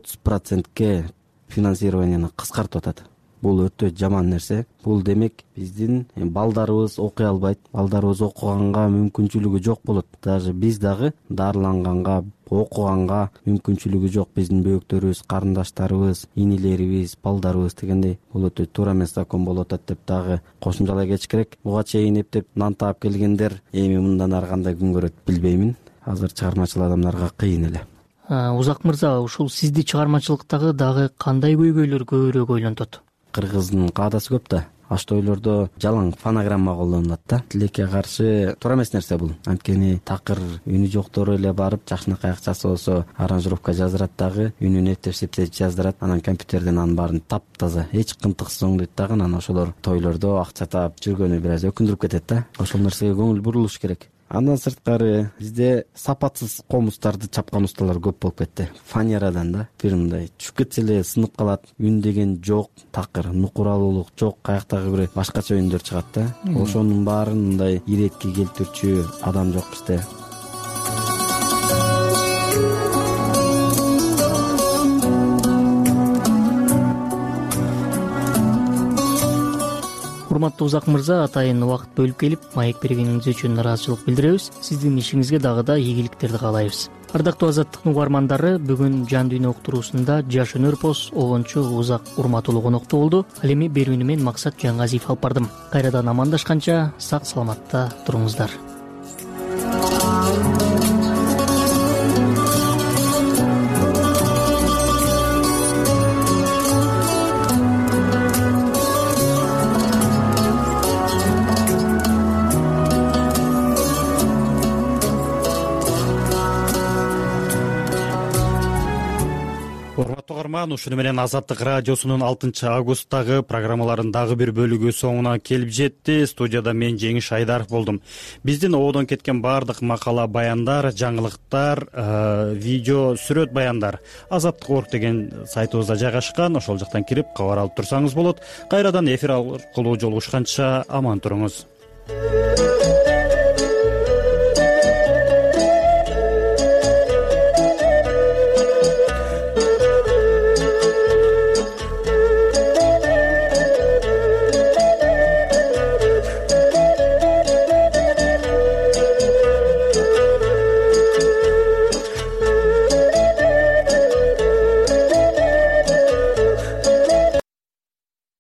30%ке финансированияны кыскартып атат. Бул өтө жаман нерсе. Бул демек биздин балдарыбыз окуй албайт, балдарыбыз окуганга мүмкүнчүлүгү жок болот. Даже биз дагы дарыланганга, окуганга мүмкүнчүлүгү жок биздин бөөктөрүбүз, карындаштарыбыз, инилерибиз, балдарыбыз дегендей. Бул өтө туура эмес закон болуп атат деп дагы кошумчалай кетиш керек. Буга чейин эптеп нан таап келгендер эми мындан ары кандай күн көрөт билбеймин. Азыр чыгармачыл адамдарга кыйын эле. Узак мырза, ушул сизди чыгармачылыктагы дагы кандай көйгөйлөр көбүрөөк ойлонтот? Кыргыздын каадасы көп да. Аш тойлордо жалаң фонограмма колдонулат да. Тилекке каршы туура эмес нерсе бул. Анткени такыр үнү жоктор эле барып, жакшынакай акчасы болсо аранжировка жаздырат дагы, үнүн эптеп жаздырат. Анан компьютерден анын баарын таптаза, эч кынтыксыз оңдойт дагы. Анан ошолор тойлордо акча таап жүргөнү бир аз өкүндүрүп кетет да. Ошол нерсеге көңүл бурулуш керек. Андан сырткары бизде сапатсыз комуздарды чапкан усталар көп болуп кетти. Фанерадан да бир мындай түшүп кетсе эле сынып калат. Үн деген жок, такыр, нукуралуулук жок, каяктагы бир башкача үндөр чыгат да. Ошонун баарын мындай иретке келтирчү адам жок бизде. урматтуу Узак мырза, атайын убакыт бөлүп келип маек бергениңиз үчүн ыраазычылык билдиребиз. Сиздин ишиңизге дагы да ийгиликтерди каалайбыз. Ардактуу Азаттыктын угармандары, бүгүн Жан дүйнө уктуруусунда жаш өнөрпоз обончу Узак урматулуу конокто болду. Ал эми берүүнү мен Максат Жаңгазиев алып бардым. Кайрадан амандашканча сак саламатта туруңуздар. Ушуну менен Азаттык радиосунун 6 августтагы программаларынын дагы бир бөлүгү соңуна келип жетти. Студияда мен Жеңиш Айдаров болдум. Биздин ободон кеткен баардык макала, баяндар, жаңылыктар, видео, сүрөт баяндар Азаттык.org деген сайтыбызда жайгашкан. Ошол жактан кирип кабар алып турсаңыз болот. Кайрадан эфир аркылуу жолугушканча аман туруңуз.